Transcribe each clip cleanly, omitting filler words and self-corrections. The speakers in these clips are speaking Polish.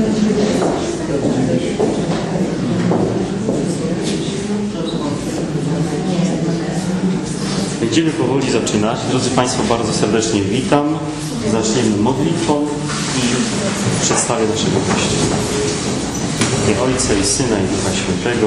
Będziemy powoli zaczynać. Drodzy Państwo, bardzo serdecznie witam. Zaczniemy modlitwą i przedstawię naszego gościa. W imię Ojca i Syna i Ducha Świętego.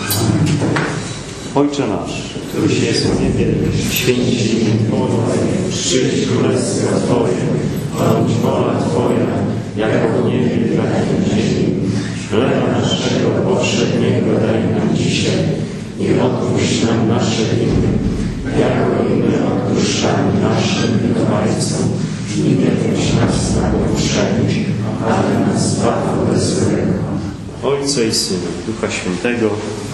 Ojcze nasz, któryś jest w niebie, święci się imię Twoje, przyjdź królestwo Twoje, bądź wola Twoja, jako w niebie, tak i na ziemi. Chleba naszego powszedniego daj nam dzisiaj i odpuść nam nasze winy, jako i my odpuszczamy naszym winowajcom. I nie wódź nas na pokuszenie, ale nas zbaw od złego. Ojca i Syna, Ducha Świętego.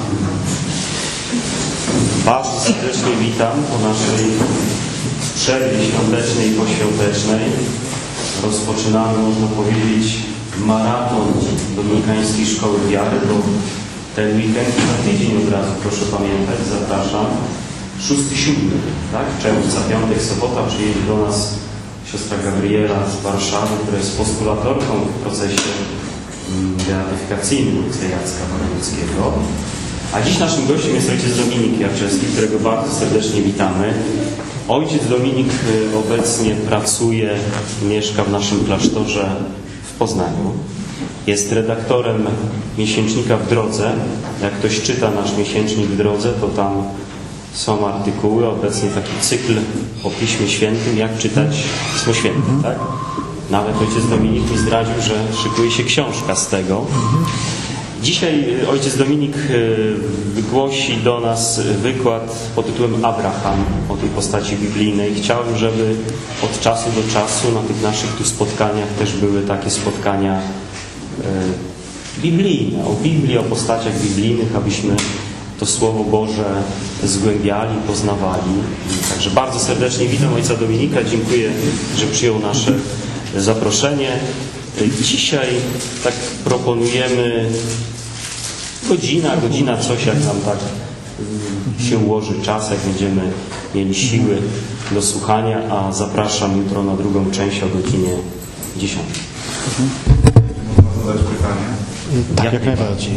Bardzo serdecznie witam po naszej przerwie świątecznej i poświątecznej. Rozpoczynamy, można powiedzieć, maraton Dominikańskiej Szkoły Wiary, bo ten weekend za tydzień od razu, proszę pamiętać, zapraszam. 6-7, tak? Czerwca, piątek, sobota przyjedzie do nas siostra Gabriela z Warszawy, która jest postulatorką w procesie beatyfikacyjnym ojca Jacka Baranowskiego. A dziś naszym gościem jest ojciec Dominik Jarczewski, którego bardzo serdecznie witamy. Ojciec Dominik obecnie pracuje, mieszka w naszym klasztorze w Poznaniu. Jest redaktorem miesięcznika W Drodze. Jak ktoś czyta nasz miesięcznik W Drodze, to tam są artykuły, obecnie taki cykl o Piśmie Świętym, jak czytać Pismo Święte, tak? Nawet ojciec Dominik mi zdradził, że szykuje się książka z tego. Dzisiaj ojciec Dominik wygłosi do nas wykład pod tytułem Abraham, o tej postaci biblijnej. Chciałem, żeby od czasu do czasu na tych naszych tu spotkaniach też były takie spotkania biblijne, o Biblii, o postaciach biblijnych, abyśmy to Słowo Boże zgłębiali, poznawali. Także bardzo serdecznie witam ojca Dominika. Dziękuję, że przyjął nasze zaproszenie. Dzisiaj tak proponujemy godzina coś, jak nam tak się ułoży czas, jak będziemy mieli siły do słuchania, a zapraszam jutro na drugą część o godzinie 10. Można zadać pytanie? Tak, jak najbardziej.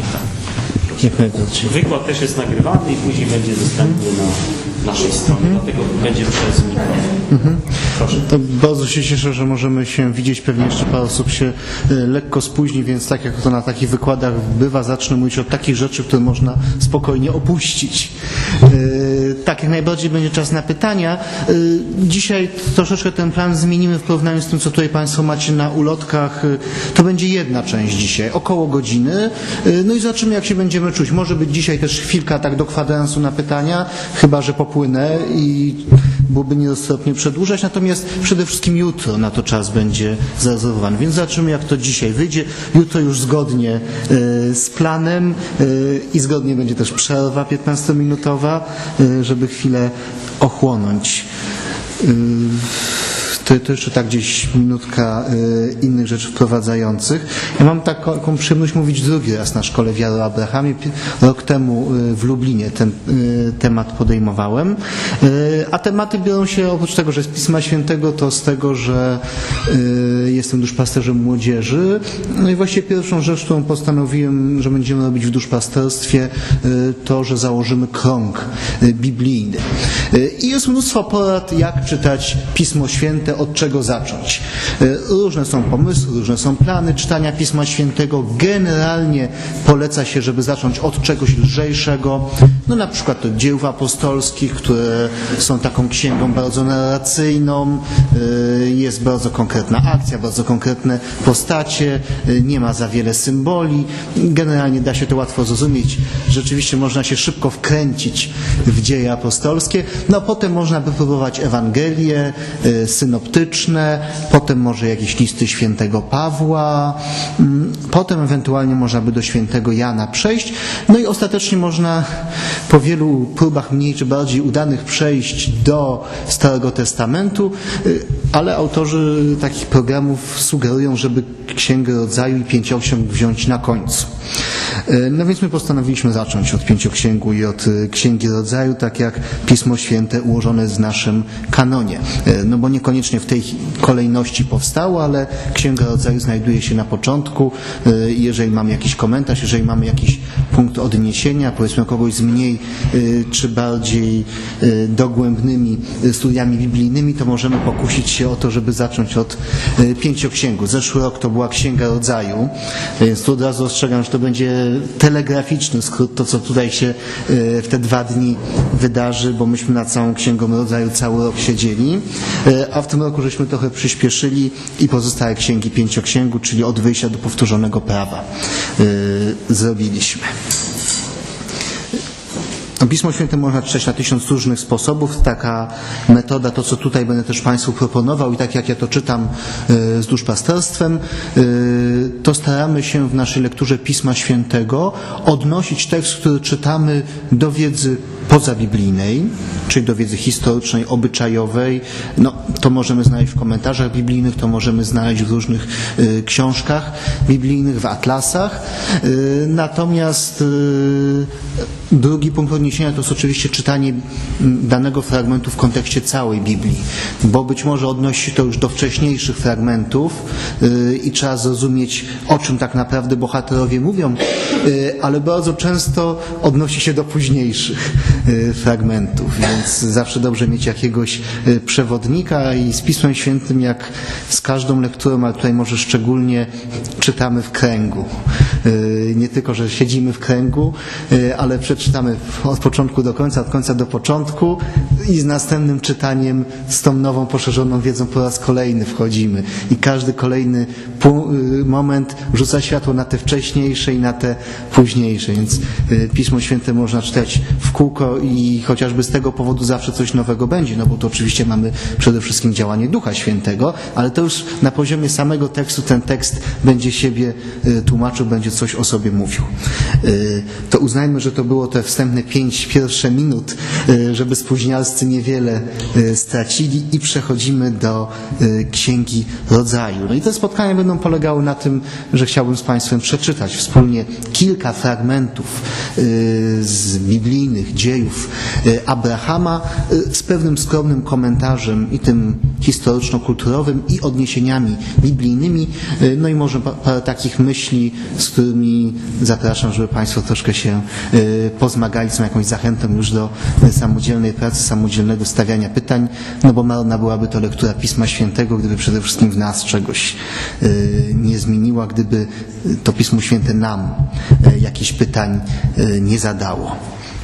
Wykład też jest nagrywany i później będzie dostępny na naszej stronie, dlatego będzie przez mikrofon. Proszę. To bardzo się cieszę, że możemy się widzieć. Pewnie jeszcze parę osób się lekko spóźni, więc tak jak to na takich wykładach bywa, zacznę mówić o takich rzeczy, które można spokojnie opuścić. Tak, jak najbardziej będzie czas na pytania. Dzisiaj troszeczkę ten plan zmienimy w porównaniu z tym, co tutaj Państwo macie na ulotkach. To będzie jedna część dzisiaj, około godziny. No i zobaczymy, jak się będziemy czuć. Może być dzisiaj też chwilka tak do kwadransu na pytania, chyba że popłynę i byłoby nieroztropnie przedłużać. Natomiast przede wszystkim jutro na to czas będzie zarezerwowany. Więc zobaczymy, jak to dzisiaj wyjdzie. Jutro już zgodnie z planem i zgodnie będzie też przerwa 15-minutowa, żeby chwilę ochłonąć. To jeszcze tak gdzieś minutka innych rzeczy wprowadzających. Ja mam taką przyjemność mówić drugi raz na Szkole Wiary o Abrahamie. Rok temu w Lublinie ten temat podejmowałem. A tematy biorą się oprócz tego, że z Pisma Świętego, to z tego, że jestem duszpasterzem młodzieży. No i właściwie pierwszą rzecz, którą postanowiłem, że będziemy robić w duszpasterstwie, to, że założymy krąg biblijny. I jest mnóstwo porad, jak czytać Pismo Święte, od czego zacząć. Różne są pomysły, różne są plany czytania Pisma Świętego. Generalnie poleca się, żeby zacząć od czegoś lżejszego. No na przykład od dzieł apostolskich, które są taką księgą bardzo narracyjną. Jest bardzo konkretna akcja, bardzo konkretne postacie. Nie ma za wiele symboli. Generalnie da się to łatwo zrozumieć. Rzeczywiście można się szybko wkręcić w dzieje apostolskie. No potem można by próbować Ewangelie, synoptyczne, potem może jakieś listy świętego Pawła, potem ewentualnie można by do świętego Jana przejść, no i ostatecznie można po wielu próbach mniej czy bardziej udanych przejść do Starego Testamentu, ale autorzy takich programów sugerują, żeby Księgę Rodzaju i Pięcioksiąg wziąć na końcu. No więc my postanowiliśmy zacząć od Pięcioksięgu i od Księgi Rodzaju, tak jak Pismo Święte ułożone jest w naszym kanonie. No bo niekoniecznie w tej kolejności powstało, ale Księga Rodzaju znajduje się na początku. Jeżeli mamy jakiś komentarz, jeżeli mamy jakiś punkt odniesienia, powiedzmy kogoś z mniej czy bardziej dogłębnymi studiami biblijnymi, to możemy pokusić się o to, żeby zacząć od Pięcioksięgu. Zeszły rok to była Księga Rodzaju, więc tu od razu ostrzegam, że to będzie telegraficzny skrót, to co tutaj się w te 2 dni wydarzy, bo myśmy nad całą Księgą Rodzaju cały rok siedzieli, a w tym roku żeśmy trochę przyspieszyli i pozostałe księgi Pięcioksięgu, czyli od wyjścia do powtórzonego prawa zrobiliśmy. Pismo Święte można czytać na 1000 różnych sposobów. Taka metoda, to co tutaj będę też Państwu proponował i tak jak ja to czytam z duszpasterstwem, to staramy się w naszej lekturze Pisma Świętego odnosić tekst, który czytamy do wiedzy pozabiblijnej, czyli do wiedzy historycznej, obyczajowej. No, to możemy znaleźć w komentarzach biblijnych, to możemy znaleźć w różnych książkach biblijnych, w atlasach. Natomiast drugi punkt odniesienia to jest oczywiście czytanie danego fragmentu w kontekście całej Biblii, bo być może odnosi się to już do wcześniejszych fragmentów i trzeba zrozumieć, o czym tak naprawdę bohaterowie mówią, ale bardzo często odnosi się do późniejszych fragmentów, więc zawsze dobrze mieć jakiegoś przewodnika i z Pismem Świętym, jak z każdą lekturą, ale tutaj może szczególnie czytamy w kręgu. Nie tylko, że siedzimy w kręgu, ale przeczytamy od początku do końca, od końca do początku i z następnym czytaniem z tą nową, poszerzoną wiedzą po raz kolejny wchodzimy. I każdy kolejny moment rzuca światło na te wcześniejsze i na te późniejsze. Więc Pismo Święte można czytać w kółko i chociażby z tego powodu zawsze coś nowego będzie, no bo to oczywiście mamy przede wszystkim działanie Ducha Świętego, ale to już na poziomie samego tekstu ten tekst będzie siebie tłumaczył, będzie coś o sobie mówił. To uznajmy, że to było te wstępne 5 pierwsze minut, żeby spóźnialscy niewiele stracili i przechodzimy do Księgi Rodzaju. No i te spotkania będą polegały na tym, że chciałbym z Państwem przeczytać wspólnie kilka fragmentów z biblijnych dziejów Abrahama z pewnym skromnym komentarzem i tym historyczno-kulturowym i odniesieniami biblijnymi. No i może parę takich myśli, z którymi zapraszam, żeby Państwo troszkę się pozmagali, są jakąś zachętą już do samodzielnej pracy, samodzielnego stawiania pytań, no bo marna byłaby to lektura Pisma Świętego, gdyby przede wszystkim w nas czegoś nie zmieniła, gdyby to Pismo Święte nam jakichś pytań nie zadało.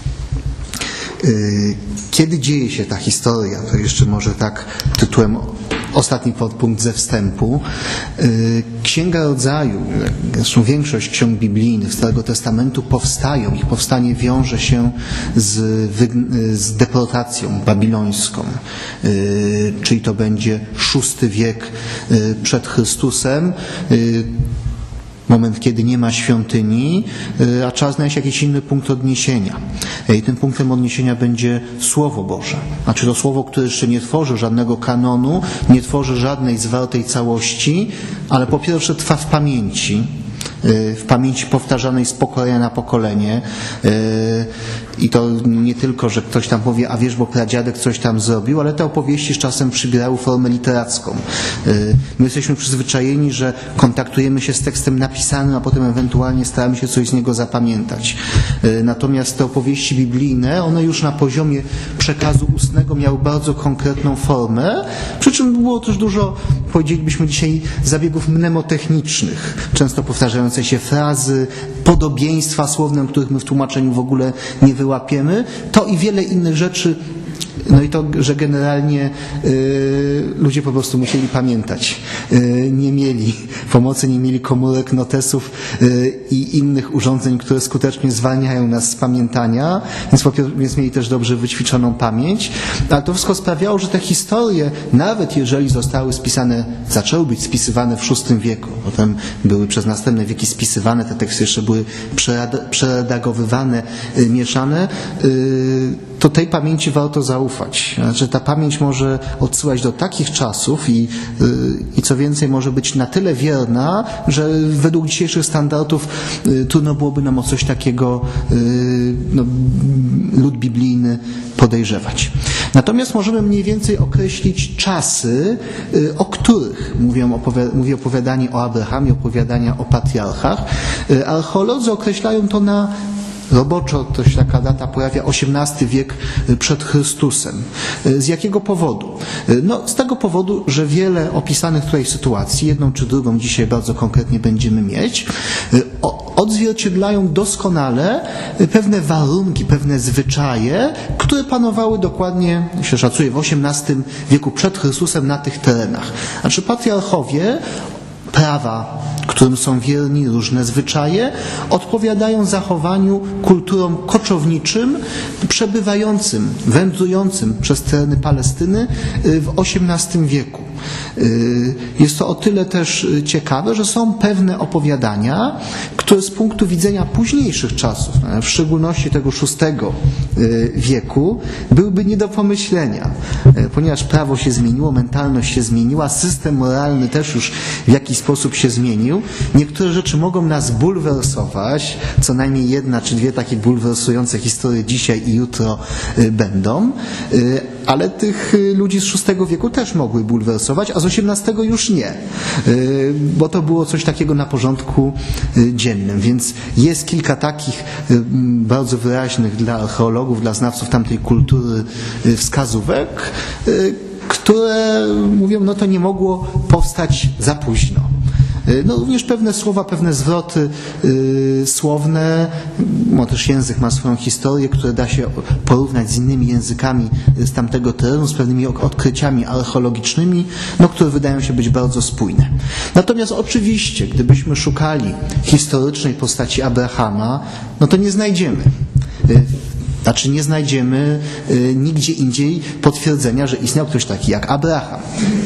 Kiedy dzieje się ta historia? To jeszcze może tak tytułem ostatni podpunkt ze wstępu. Księga Rodzaju, zresztą większość ksiąg biblijnych Starego Testamentu powstają. Ich powstanie wiąże się z deportacją babilońską, czyli to będzie VI wiek przed Chrystusem. Moment, kiedy nie ma świątyni, a trzeba znaleźć jakiś inny punkt odniesienia. I tym punktem odniesienia będzie Słowo Boże. Znaczy to Słowo, które jeszcze nie tworzy żadnego kanonu, nie tworzy żadnej zwartej całości, ale po pierwsze trwa w pamięci powtarzanej z pokolenia na pokolenie. I to nie tylko, że ktoś tam powie, a wiesz, bo pradziadek coś tam zrobił, ale te opowieści z czasem przybierały formę literacką. My jesteśmy przyzwyczajeni, że kontaktujemy się z tekstem napisanym, a potem ewentualnie staramy się coś z niego zapamiętać. Natomiast te opowieści biblijne, one już na poziomie przekazu ustnego miały bardzo konkretną formę, przy czym było też dużo, powiedzielibyśmy dzisiaj, zabiegów mnemotechnicznych, często powtarzające się frazy, podobieństwa słowne, których my w tłumaczeniu w ogóle nie wyłapiemy, to i wiele innych rzeczy. No i to, że generalnie ludzie po prostu musieli pamiętać. Nie mieli pomocy, nie mieli komórek, notesów i innych urządzeń, które skutecznie zwalniają nas z pamiętania, więc mieli też dobrze wyćwiczoną pamięć. Ale to wszystko sprawiało, że te historie, nawet jeżeli zaczęły być spisywane w VI wieku, potem były przez następne wieki spisywane, te teksty jeszcze były przeredagowywane, mieszane, to tej pamięci warto zaufać. Znaczy, ta pamięć może odsyłać do takich czasów i co więcej może być na tyle wierna, że według dzisiejszych standardów trudno byłoby nam o coś takiego lud biblijny podejrzewać. Natomiast możemy mniej więcej określić czasy, o których mówi opowiadanie o Abrahamie, opowiadania o patriarchach. Archeolodzy określają to na roboczo, to się taka data pojawia, XVIII wiek przed Chrystusem. Z jakiego powodu? No, z tego powodu, że wiele opisanych tutaj sytuacji, jedną czy drugą dzisiaj bardzo konkretnie będziemy mieć, odzwierciedlają doskonale pewne warunki, pewne zwyczaje, które panowały dokładnie, się szacuje, w XVIII wieku przed Chrystusem na tych terenach. Znaczy patriarchowie prawa, którym są wierni, różne zwyczaje, odpowiadają zachowaniu kulturom koczowniczym, przebywającym, wędrującym przez tereny Palestyny w XVIII wieku. Jest to o tyle też ciekawe, że są pewne opowiadania, które z punktu widzenia późniejszych czasów, w szczególności tego VI wieku, byłyby nie do pomyślenia, ponieważ prawo się zmieniło, mentalność się zmieniła, system moralny też już w jakiś sposób się zmienił. Niektóre rzeczy mogą nas bulwersować, co najmniej jedna czy dwie takie bulwersujące historie dzisiaj i jutro będą, ale tych ludzi z VI wieku też mogły bulwersować, a z XVIII już nie, bo to było coś takiego na porządku dziennym. Więc jest kilka takich bardzo wyraźnych dla archeologów, dla znawców tamtej kultury wskazówek, które mówią, no to nie mogło powstać za późno. No również pewne słowa, pewne zwroty słowne, bo też język ma swoją historię, które da się porównać z innymi językami z tamtego terenu, z pewnymi odkryciami archeologicznymi, no, które wydają się być bardzo spójne. Natomiast oczywiście, gdybyśmy szukali historycznej postaci Abrahama, no to nie znajdziemy. Znaczy nie znajdziemy nigdzie indziej potwierdzenia, że istniał ktoś taki jak Abraham.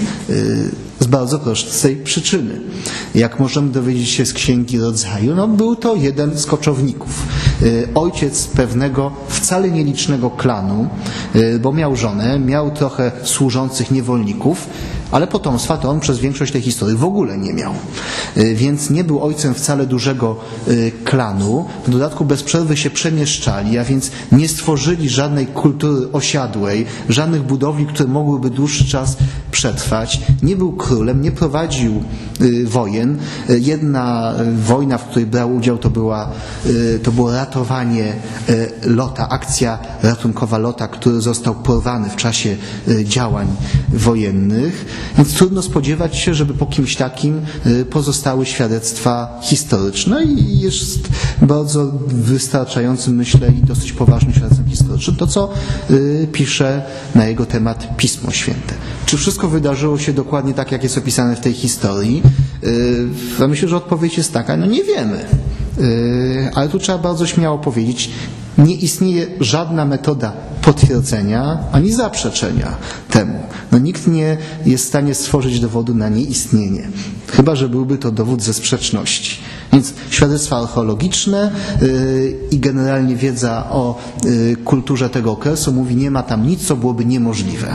Z bardzo prostej przyczyny. Jak możemy dowiedzieć się z Księgi Rodzaju, no był to jeden z koczowników. Ojciec pewnego wcale nielicznego klanu, bo miał żonę, miał trochę służących niewolników, ale potomstwa to on przez większość tej historii w ogóle nie miał. Więc nie był ojcem wcale dużego klanu. W dodatku bez przerwy się przemieszczali, a więc nie stworzyli żadnej kultury osiadłej, żadnych budowli, które mogłyby dłuższy czas przetrwać. Nie był królem, nie prowadził wojen. Jedna wojna, w której brał udział, to było ratowanie Lota, akcja ratunkowa Lota, który został porwany w czasie działań wojennych. Więc trudno spodziewać się, żeby po kimś takim pozostały świadectwa historyczne i jest bardzo wystarczającym, myślę, i dosyć poważnym świadectwem historycznym to, co pisze na jego temat Pismo Święte. Czy wszystko wydarzyło się dokładnie tak, jak jest opisane w tej historii? Ja myślę, że odpowiedź jest taka, no nie wiemy. Ale tu trzeba bardzo śmiało powiedzieć, nie istnieje żadna metoda potwierdzenia ani zaprzeczenia temu. No, nikt nie jest w stanie stworzyć dowodu na nieistnienie, chyba że byłby to dowód ze sprzeczności. Więc świadectwa archeologiczne i generalnie wiedza o kulturze tego okresu mówi, nie ma tam nic, co byłoby niemożliwe.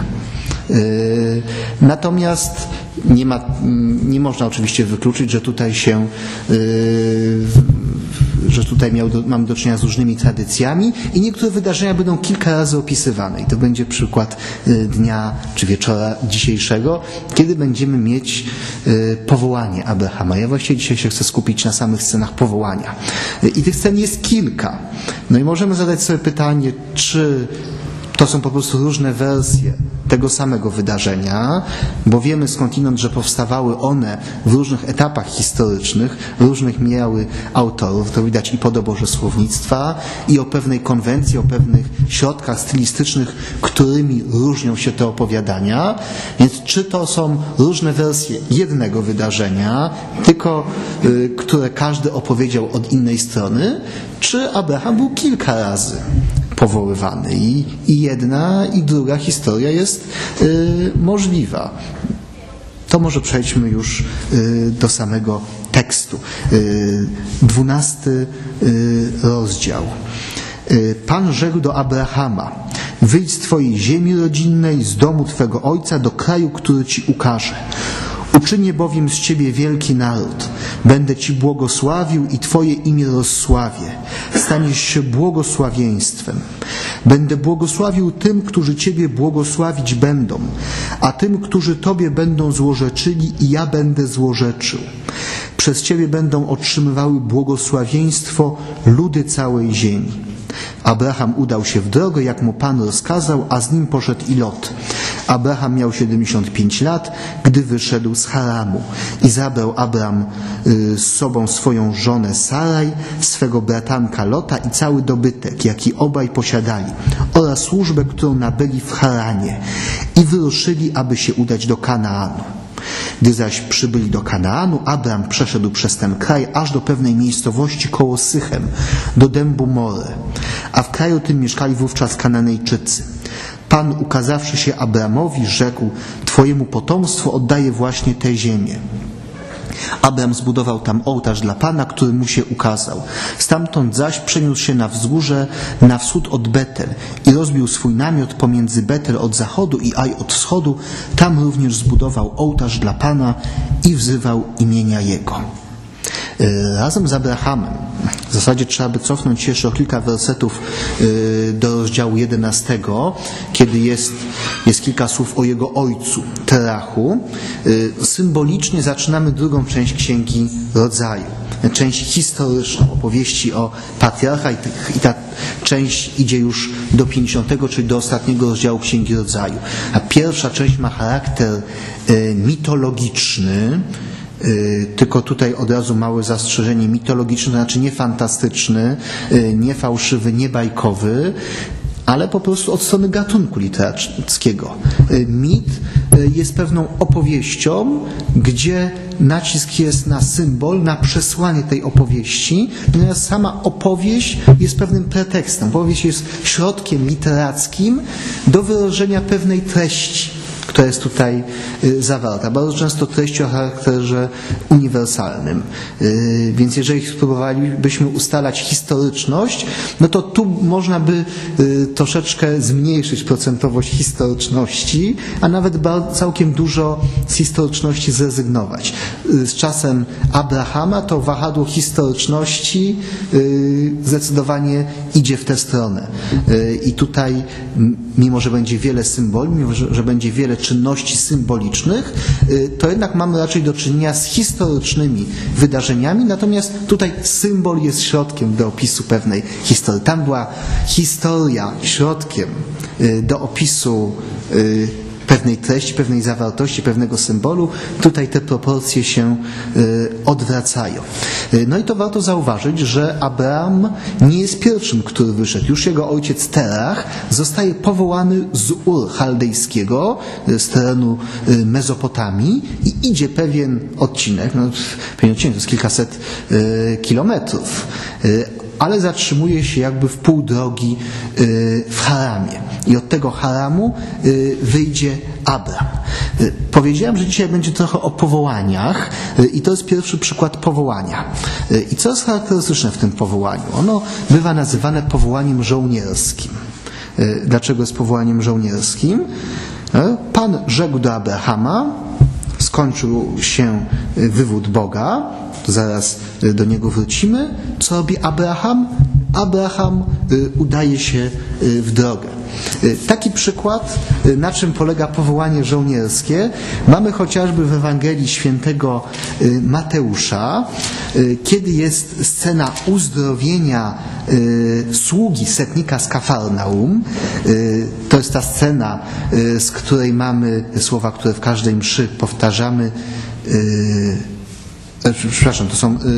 Natomiast nie można oczywiście wykluczyć, że tutaj mamy do czynienia z różnymi tradycjami i niektóre wydarzenia będą kilka razy opisywane. I to będzie przykład dnia czy wieczora dzisiejszego, kiedy będziemy mieć powołanie Abrahama. Ja właściwie dzisiaj się chcę skupić na samych scenach powołania. I tych scen jest kilka. No i możemy zadać sobie pytanie, czy to są po prostu różne wersje tego samego wydarzenia, bo wiemy skądinąd, że powstawały one w różnych etapach historycznych, różnych miały autorów, to widać i po doborze słownictwa, i o pewnej konwencji, o pewnych środkach stylistycznych, którymi różnią się te opowiadania. Więc czy to są różne wersje jednego wydarzenia, tylko które każdy opowiedział od innej strony, czy Abraham był kilka razy powoływany i jedna i druga historia jest możliwa. To może przejdźmy już do samego tekstu. 12 rozdział. Pan rzekł do Abrahama: wyjdź z twojej ziemi rodzinnej, z domu twego ojca do kraju, który ci ukaże. Uczynię bowiem z ciebie wielki naród. Będę ci błogosławił i twoje imię rozsławię. Staniesz się błogosławieństwem. Będę błogosławił tym, którzy ciebie błogosławić będą, a tym, którzy tobie będą złorzeczyli, i ja będę złorzeczył. Przez ciebie będą otrzymywały błogosławieństwo ludy całej ziemi. Abraham udał się w drogę, jak mu Pan rozkazał, a z nim poszedł i Lot. Abraham miał 75 lat, gdy wyszedł z Haramu. I zabrał Abram z sobą swoją żonę Saraj, swego bratanka Lota i cały dobytek, jaki obaj posiadali, oraz służbę, którą nabyli w Haranie. I wyruszyli, aby się udać do Kanaanu. Gdy zaś przybyli do Kanaanu, Abram przeszedł przez ten kraj aż do pewnej miejscowości koło Sychem, do dębu More. A w kraju tym mieszkali wówczas Kananejczycy. Pan, ukazawszy się Abramowi, rzekł: twojemu potomstwu oddaję właśnie tę ziemię. Abram zbudował tam ołtarz dla Pana, który mu się ukazał. Stamtąd zaś przeniósł się na wzgórze na wschód od Betel i rozbił swój namiot pomiędzy Betel od zachodu i Aj od wschodu. Tam również zbudował ołtarz dla Pana i wzywał imienia Jego. Razem z Abrahamem, w zasadzie trzeba by cofnąć się jeszcze o kilka wersetów do rozdziału 11, kiedy jest kilka słów o jego ojcu, Terachu. Symbolicznie zaczynamy drugą część Księgi Rodzaju, część historyczną, opowieści o patriarchach, i ta część idzie już do 50, czyli do ostatniego rozdziału Księgi Rodzaju. A pierwsza część ma charakter mitologiczny, tylko tutaj od razu małe zastrzeżenie: mitologiczny, to znaczy nie fantastyczny, nie fałszywy, nie bajkowy, ale po prostu od strony gatunku literackiego. Mit jest pewną opowieścią, gdzie nacisk jest na symbol, na przesłanie tej opowieści, natomiast sama opowieść jest pewnym pretekstem. Opowieść jest środkiem literackim do wyrażenia pewnej treści, która jest tutaj zawarta. Bardzo często treści o charakterze uniwersalnym. Więc jeżeli spróbowalibyśmy ustalać historyczność, no to tu można by troszeczkę zmniejszyć procentowość historyczności, a nawet całkiem dużo z historyczności zrezygnować. Z czasem Abrahama to wahadło historyczności zdecydowanie idzie w tę stronę. I tutaj, mimo że będzie wiele symboli, mimo że będzie wiele czynności symbolicznych, to jednak mamy raczej do czynienia z historycznymi wydarzeniami, natomiast tutaj symbol jest środkiem do opisu pewnej historii. Tam była historia środkiem do opisu pewnej treści, pewnej zawartości, pewnego symbolu. Tutaj te proporcje się odwracają. No i to warto zauważyć, że Abraham nie jest pierwszym, który wyszedł. Już jego ojciec Terach zostaje powołany z Ur chaldejskiego, z terenu Mezopotamii, i idzie pewien odcinek, to jest kilkaset kilometrów, ale zatrzymuje się jakby w pół drogi w Haramie. I od tego Haramu wyjdzie Abram. Powiedziałem, że dzisiaj będzie trochę o powołaniach i to jest pierwszy przykład powołania. I co jest charakterystyczne w tym powołaniu? Ono bywa nazywane powołaniem żołnierskim. Dlaczego jest powołaniem żołnierskim? Pan rzekł do Abrahama, skończył się wywód Boga, to zaraz do niego wrócimy. Co robi Abraham? Abraham udaje się w drogę. Taki przykład, na czym polega powołanie żołnierskie, mamy chociażby w Ewangelii Świętego Mateusza, kiedy jest scena uzdrowienia sługi setnika z Kafarnaum. To jest ta scena, z której mamy słowa, które w każdej mszy powtarzamy. Przepraszam, to są...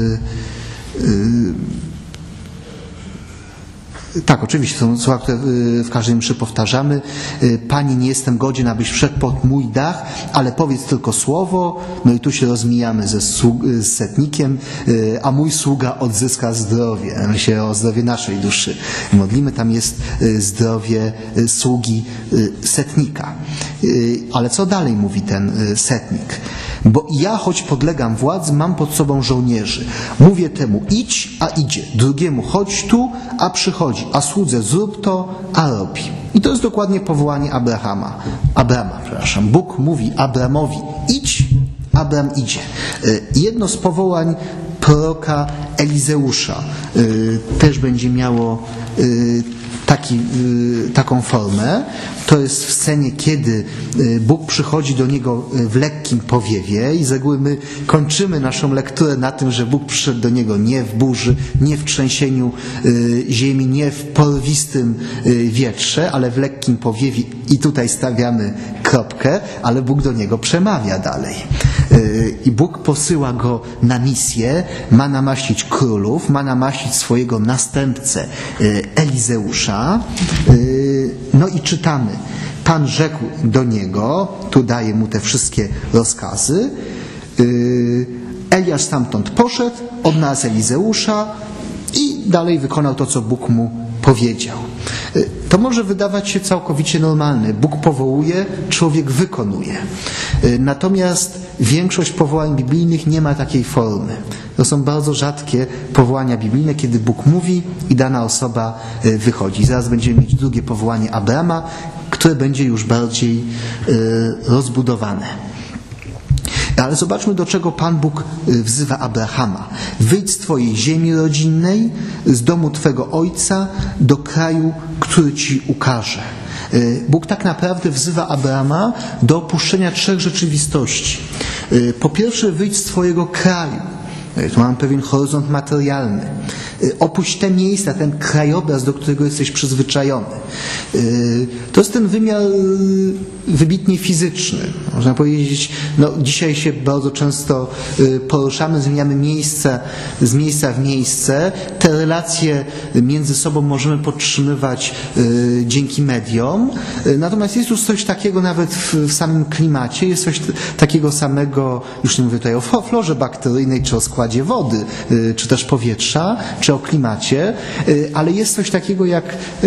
Tak, oczywiście, są słowa, które w każdej mszy powtarzamy. Panie, nie jestem godzien, abyś wszedł pod mój dach, ale powiedz tylko słowo. No i tu się rozmijamy z setnikiem, a mój sługa odzyska zdrowie. My się o zdrowie naszej duszy modlimy. Tam jest zdrowie sługi setnika. Ale co dalej mówi ten setnik? Bo ja, choć podlegam władzy, mam pod sobą żołnierzy. Mówię temu idź, a idzie. Drugiemu chodź tu, a przychodzi. przychodzi, a słudze zrób to, a robi. I to jest dokładnie powołanie Abrama. Bóg mówi Abramowi idź, Abram idzie. Jedno z powołań proroka Elizeusza też będzie miało taką formę. To jest w scenie, kiedy Bóg przychodzi do niego w lekkim powiewie i z reguły my kończymy naszą lekturę na tym, że Bóg przyszedł do niego nie w burzy, nie w trzęsieniu ziemi, nie w porwistym wietrze, ale w lekkim powiewie i tutaj stawiamy kropkę, ale Bóg do niego przemawia dalej. I Bóg posyła go na misję, ma namaścić królów, ma namaścić swojego następcę Elizeusza. No i czytamy. Pan rzekł do niego, tu daje mu te wszystkie rozkazy. Eliasz stamtąd poszedł, odnalazł Elizeusza i dalej wykonał to, co Bóg mu powiedział. To może wydawać się całkowicie normalne. Bóg powołuje, człowiek wykonuje. Natomiast większość powołań biblijnych nie ma takiej formy. To są bardzo rzadkie powołania biblijne, kiedy Bóg mówi i dana osoba wychodzi. Zaraz będziemy mieć drugie powołanie Abrama, które będzie już bardziej rozbudowane. Ale zobaczmy, do czego Pan Bóg wzywa Abrahama. Wyjdź z twojej ziemi rodzinnej, z domu twego ojca, do kraju, który ci ukaże. Bóg tak naprawdę wzywa Abrama do opuszczenia 3 rzeczywistości. Po pierwsze, wyjdź z twojego kraju. Tu mam pewien horyzont materialny. Opuść te miejsca, ten krajobraz, do którego jesteś przyzwyczajony. To jest ten wymiar wybitnie fizyczny. Można powiedzieć, dzisiaj się bardzo często poruszamy, zmieniamy z miejsca w miejsce. Te relacje między sobą możemy podtrzymywać dzięki mediom. Natomiast jest już coś takiego nawet w samym klimacie, jest coś takiego samego, już nie mówię tutaj o florze bakteryjnej, czy o składzie wody, czy też powietrza, czy o klimacie, ale jest coś takiego jak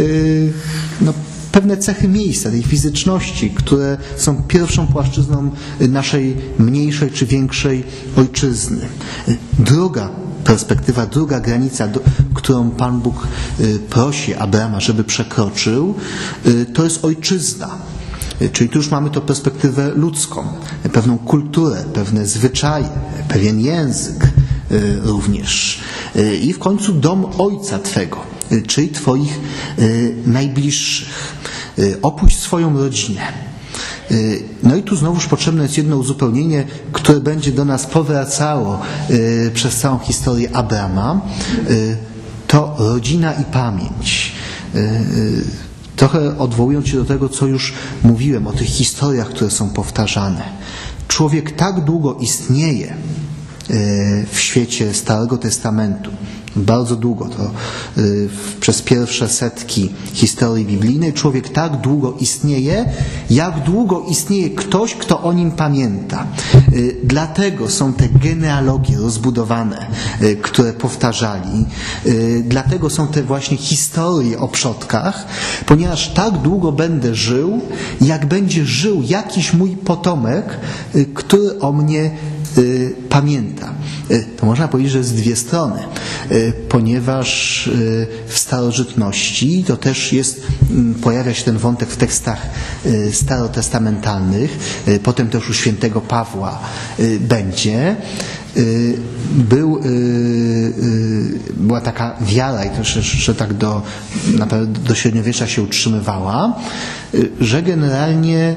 pewne cechy miejsca, tej fizyczności, które są pierwszą płaszczyzną naszej mniejszej czy większej ojczyzny. Druga perspektywa, druga granica, którą Pan Bóg prosi Abrama, żeby przekroczył, to jest ojczyzna. Czyli tu już mamy tę perspektywę ludzką, pewną kulturę, pewne zwyczaje, pewien język również. I w końcu dom ojca twego, czyli twoich najbliższych. Opuść swoją rodzinę. No i tu znowuż potrzebne jest jedno uzupełnienie, które będzie do nas powracało przez całą historię Abrama. To rodzina i pamięć. Trochę odwołując się do tego, co już mówiłem, o tych historiach, które są powtarzane. Człowiek tak długo istnieje w świecie Starego Testamentu, bardzo długo, to przez pierwsze setki historii biblijnej, człowiek tak długo istnieje, jak długo istnieje ktoś, kto o nim pamięta. Dlatego są te genealogie rozbudowane, które powtarzali. Dlatego są te właśnie historie o przodkach, ponieważ tak długo będę żył, jak będzie żył jakiś mój potomek, który o mnie pamięta. To można powiedzieć, że z dwie strony, ponieważ w starożytności to też pojawia się ten wątek w tekstach starotestamentalnych, potem też u świętego Pawła będzie. Była taka wiara, i też, że tak do średniowiecza się utrzymywała, że generalnie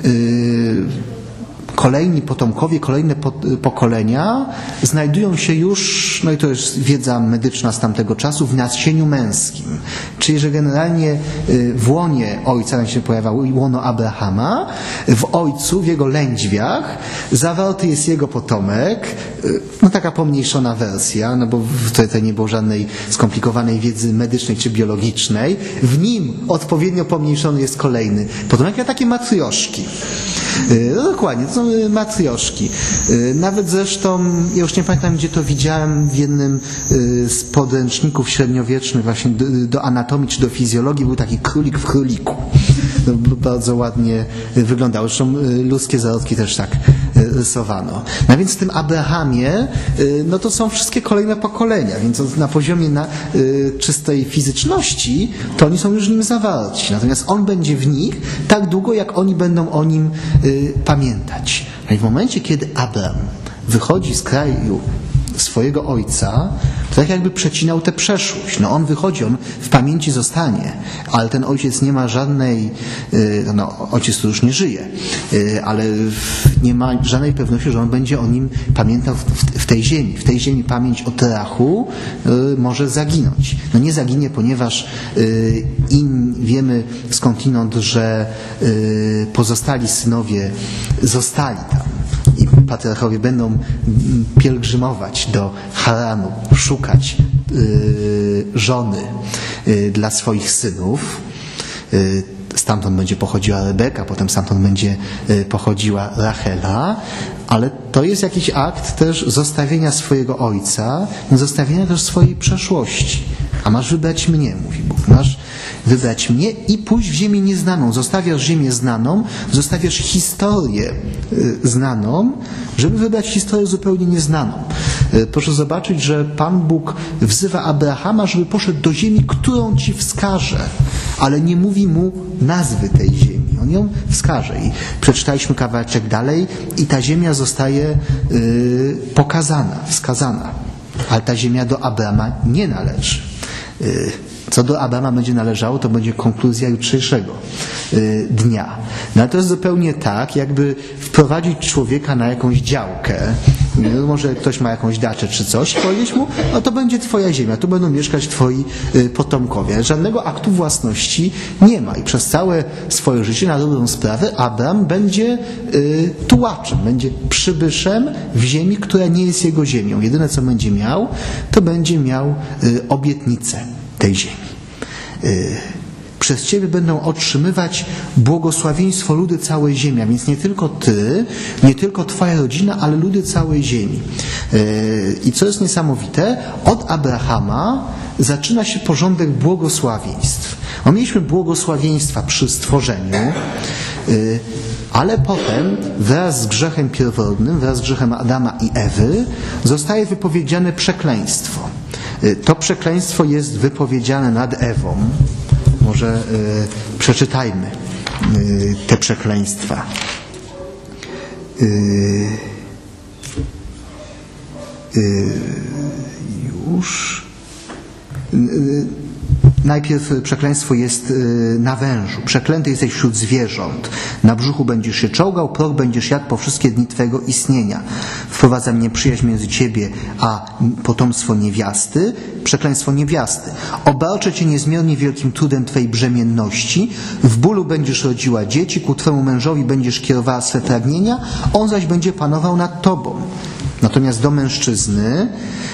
kolejni potomkowie, kolejne pokolenia znajdują się już, no i to jest wiedza medyczna z tamtego czasu, w nasieniu męskim. Czyli, że generalnie w łonie ojca, tam się pojawiało łono Abrahama, w ojcu, w jego lędźwiach zawarty jest jego potomek, taka pomniejszona wersja, bo tutaj nie było żadnej skomplikowanej wiedzy medycznej czy biologicznej. W nim odpowiednio pomniejszony jest kolejny potomek, a takie matrioszki. No dokładnie, to są matrioszki. Nawet zresztą, ja już nie pamiętam, gdzie to widziałem, w jednym z podręczników średniowiecznych właśnie do anatomii czy do fizjologii był taki królik w króliku. No, bardzo ładnie wyglądało. Zresztą ludzkie zarodki też tak rysowano. No więc w tym Abrahamie no to są wszystkie kolejne pokolenia, więc na poziomie czystej fizyczności to oni są już w nim zawarci. Natomiast on będzie w nich tak długo, jak oni będą o nim pamiętać. No i w momencie, kiedy Abram wychodzi z kraju swojego ojca, to tak jakby przecinał tę przeszłość. No on wychodzi, on w pamięci zostanie, ale ten ojciec nie ma żadnej, ojciec tu już nie żyje, ale nie ma żadnej pewności, że on będzie o nim pamiętał w tej ziemi. W tej ziemi pamięć o Terachu może zaginąć. No nie zaginie, ponieważ wiemy skądinąd, że pozostali synowie zostali tam. I patriarchowie będą pielgrzymować do Haranu, szukać żony dla swoich synów. Stamtąd będzie pochodziła Rebeka, potem stamtąd będzie pochodziła Rachela, ale to jest jakiś akt też zostawienia swojego ojca, zostawienia też swojej przeszłości. A masz wybrać mnie, mówi Bóg. Masz wybrać mnie i pójść w ziemię nieznaną. Zostawiasz ziemię znaną, zostawiasz historię znaną, żeby wybrać historię zupełnie nieznaną. Proszę zobaczyć, że Pan Bóg wzywa Abrahama, żeby poszedł do ziemi, którą ci wskaże, ale nie mówi mu nazwy tej ziemi. On ją wskaże. I przeczytaliśmy kawałeczek dalej i ta ziemia zostaje pokazana, wskazana. Ale ta ziemia do Abrama nie należy. Co do Abrama będzie należało, to będzie konkluzja jutrzejszego dnia. No ale to jest zupełnie tak, jakby wprowadzić człowieka na jakąś działkę, może ktoś ma jakąś daczę czy coś, i powiedzieć mu, no to będzie twoja ziemia, tu będą mieszkać twoi potomkowie. Żadnego aktu własności nie ma i przez całe swoje życie, na dobrą sprawę, Abram będzie tułaczem, będzie przybyszem w ziemi, która nie jest jego ziemią. Jedyne, co będzie miał, to będzie miał obietnicę tej ziemi. Przez ciebie będą otrzymywać błogosławieństwo ludy całej ziemi, a więc nie tylko ty, nie tylko twoja rodzina, ale ludy całej ziemi. I co jest niesamowite, od Abrahama zaczyna się porządek błogosławieństw. Mieliśmy błogosławieństwa przy stworzeniu, ale potem wraz z grzechem pierworodnym, wraz z grzechem Adama i Ewy zostaje wypowiedziane przekleństwo. To przekleństwo jest wypowiedziane nad Ewą. Może przeczytajmy te przekleństwa. Już. Najpierw przekleństwo jest na wężu. Przeklęty jesteś wśród zwierząt. Na brzuchu będziesz się czołgał, proch będziesz jadł po wszystkie dni twego istnienia. Wprowadzam nieprzyjaźń między ciebie a potomstwo niewiasty. Przekleństwo niewiasty. Obarczę cię niezmiernie wielkim trudem twej brzemienności. W bólu będziesz rodziła dzieci, ku twemu mężowi będziesz kierowała swe pragnienia, on zaś będzie panował nad tobą. Natomiast do mężczyzny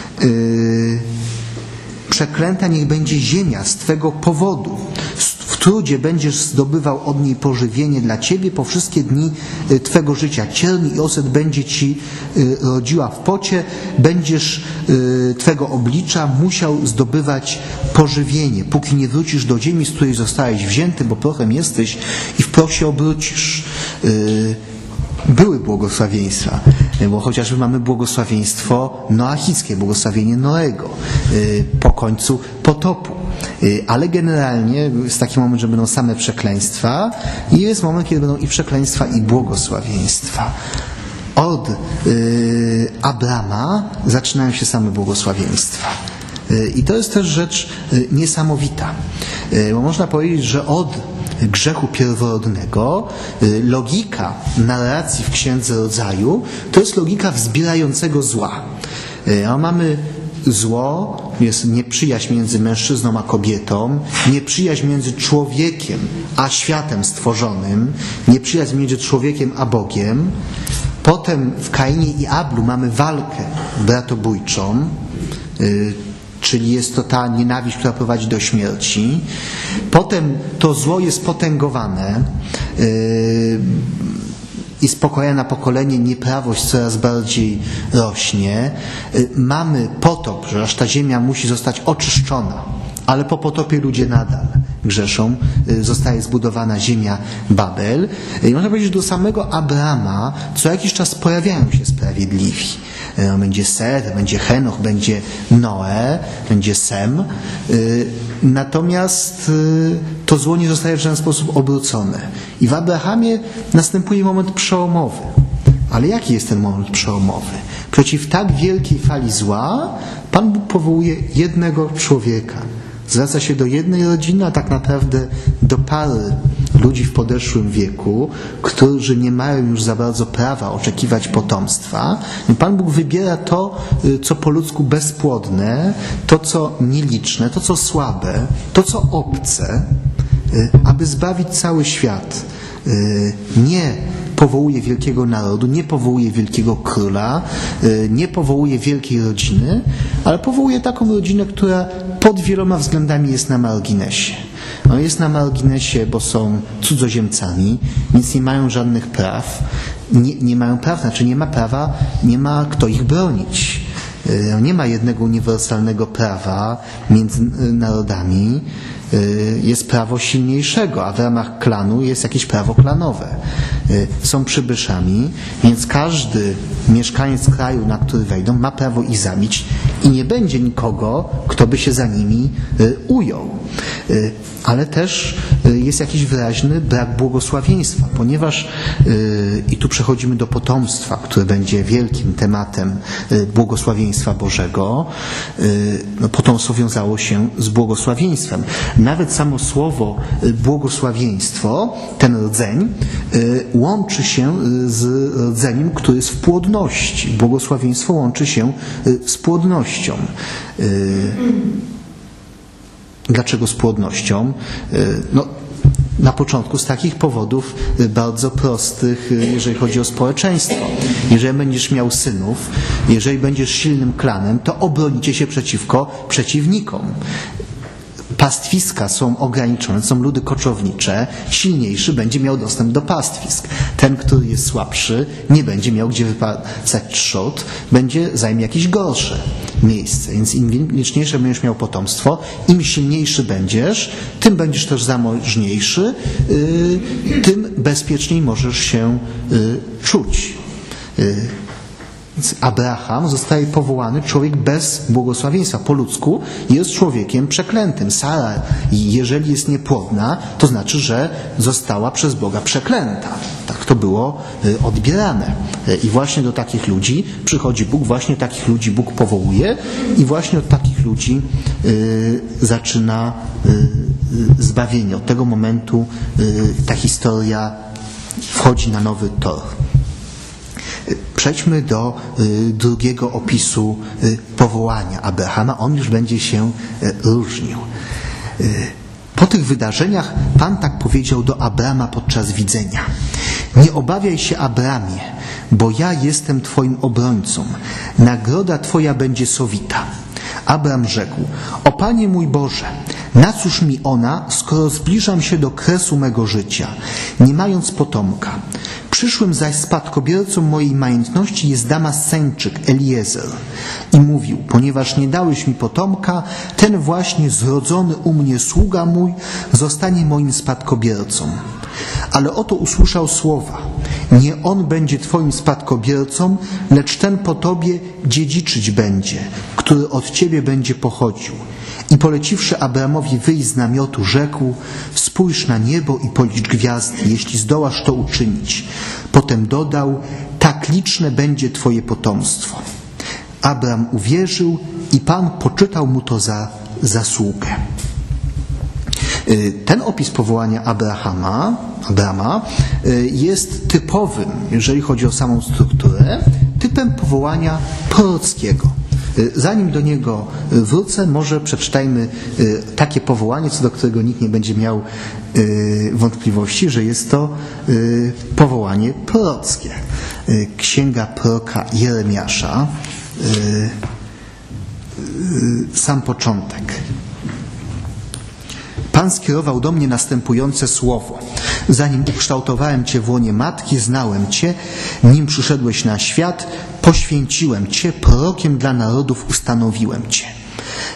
przeklęta niech będzie ziemia z twego powodu. W trudzie będziesz zdobywał od niej pożywienie dla ciebie po wszystkie dni twego życia. Cierń i oset będzie ci rodziła w pocie. Będziesz twego oblicza musiał zdobywać pożywienie, póki nie wrócisz do ziemi, z której zostałeś wzięty, bo prochem jesteś i w proch się obrócisz. Były błogosławieństwa, bo chociażby mamy błogosławieństwo noachickie, błogosławienie Noego po końcu potopu. Ale generalnie jest taki moment, że będą same przekleństwa i jest moment, kiedy będą i przekleństwa, i błogosławieństwa. Od Abrama zaczynają się same błogosławieństwa. I to jest też rzecz niesamowita, bo można powiedzieć, że od grzechu pierworodnego logika narracji w Księdze Rodzaju to jest logika wzbierającego zła. A mamy zło, jest nieprzyjaźń między mężczyzną a kobietą, nieprzyjaźń między człowiekiem a światem stworzonym, nieprzyjaźń między człowiekiem a Bogiem. Potem w Kainie i Ablu mamy walkę bratobójczą, czyli jest to ta nienawiść, która prowadzi do śmierci. Potem to zło jest potęgowane i z pokolenia na pokolenie nieprawość coraz bardziej rośnie. Mamy potop, że aż ta ziemia musi zostać oczyszczona, ale po potopie ludzie nadal grzeszą, zostaje zbudowana ziemia Babel. I można powiedzieć, że do samego Abrama co jakiś czas pojawiają się sprawiedliwi. Będzie Set, będzie Henoch, będzie Noe, będzie Sem. Natomiast to zło nie zostaje w żaden sposób obrócone. I w Abrahamie następuje moment przełomowy. Ale jaki jest ten moment przełomowy? Przeciw tak wielkiej fali zła Pan Bóg powołuje jednego człowieka. Zwraca się do jednej rodziny, a tak naprawdę do pary ludzi w podeszłym wieku, którzy nie mają już za bardzo prawa oczekiwać potomstwa. I Pan Bóg wybiera to, co po ludzku bezpłodne, to, co nieliczne, to, co słabe, to, co obce, aby zbawić cały świat. Nie powołuje wielkiego narodu, nie powołuje wielkiego króla, nie powołuje wielkiej rodziny, ale powołuje taką rodzinę, która pod wieloma względami jest na marginesie. No, jest na marginesie, bo są cudzoziemcami, więc nie mają żadnych praw. Nie mają praw, znaczy nie ma prawa, nie ma kto ich bronić. Nie ma jednego uniwersalnego prawa między narodami. Jest prawo silniejszego, a w ramach klanu jest jakieś prawo klanowe. Są przybyszami, więc każdy mieszkaniec kraju, na który wejdą, ma prawo ich zabić i nie będzie nikogo, kto by się za nimi ujął. Ale też jest jakiś wyraźny brak błogosławieństwa, ponieważ i tu przechodzimy do potomstwa, które będzie wielkim tematem błogosławieństwa Bożego. Potomstwo wiązało się z błogosławieństwem. Nawet samo słowo błogosławieństwo, ten rdzeń, łączy się z rdzeniem, który jest w płodności. Błogosławieństwo łączy się z płodnością. Dlaczego z płodnością? Na początku z takich powodów bardzo prostych, jeżeli chodzi o społeczeństwo. Jeżeli będziesz miał synów, jeżeli będziesz silnym klanem, to obronicie się przeciwko przeciwnikom. Pastwiska są ograniczone, są ludy koczownicze, silniejszy będzie miał dostęp do pastwisk. Ten, który jest słabszy, nie będzie miał gdzie wypasać trzód, zajmie jakieś gorsze miejsce. Więc im liczniejsze będziesz miał potomstwo, im silniejszy będziesz, tym będziesz też zamożniejszy, tym bezpieczniej możesz się czuć. Więc Abraham zostaje powołany, człowiek bez błogosławieństwa. Po ludzku jest człowiekiem przeklętym. Sara, jeżeli jest niepłodna, to znaczy, że została przez Boga przeklęta. Tak to było odbierane. I właśnie do takich ludzi przychodzi Bóg, właśnie takich ludzi Bóg powołuje i właśnie od takich ludzi zaczyna zbawienie. Od tego momentu ta historia wchodzi na nowy tor. Przejdźmy do drugiego opisu powołania Abrahama. On już będzie się różnił. Po tych wydarzeniach Pan tak powiedział do Abrama podczas widzenia. Nie obawiaj się, Abramie, bo ja jestem Twoim obrońcą. Nagroda Twoja będzie sowita. Abram rzekł: o Panie mój Boże, na cóż mi ona, skoro zbliżam się do kresu mego życia, nie mając potomka? Przyszłym zaś spadkobiercą mojej majątności jest Damasceńczyk Eliezer. I mówił: ponieważ nie dałeś mi potomka, ten właśnie zrodzony u mnie sługa mój zostanie moim spadkobiercą. Ale oto usłyszał słowa: nie on będzie Twoim spadkobiercą, lecz ten po Tobie dziedziczyć będzie, który od Ciebie będzie pochodził. I poleciwszy Abramowi wyjść z namiotu, rzekł: spójrz na niebo i policz gwiazdy, jeśli zdołasz to uczynić. Potem dodał: tak liczne będzie Twoje potomstwo. Abram uwierzył i Pan poczytał mu to za zasługę. Ten opis powołania Abrama jest typowym, jeżeli chodzi o samą strukturę, typem powołania prorockiego. Zanim do niego wrócę, może przeczytajmy takie powołanie, co do którego nikt nie będzie miał wątpliwości, że jest to powołanie prorockie. Księga proroka Jeremiasza, sam początek. Pan skierował do mnie następujące słowo. Zanim ukształtowałem Cię w łonie matki, znałem Cię, nim przyszedłeś na świat, poświęciłem Cię, prorokiem dla narodów ustanowiłem Cię.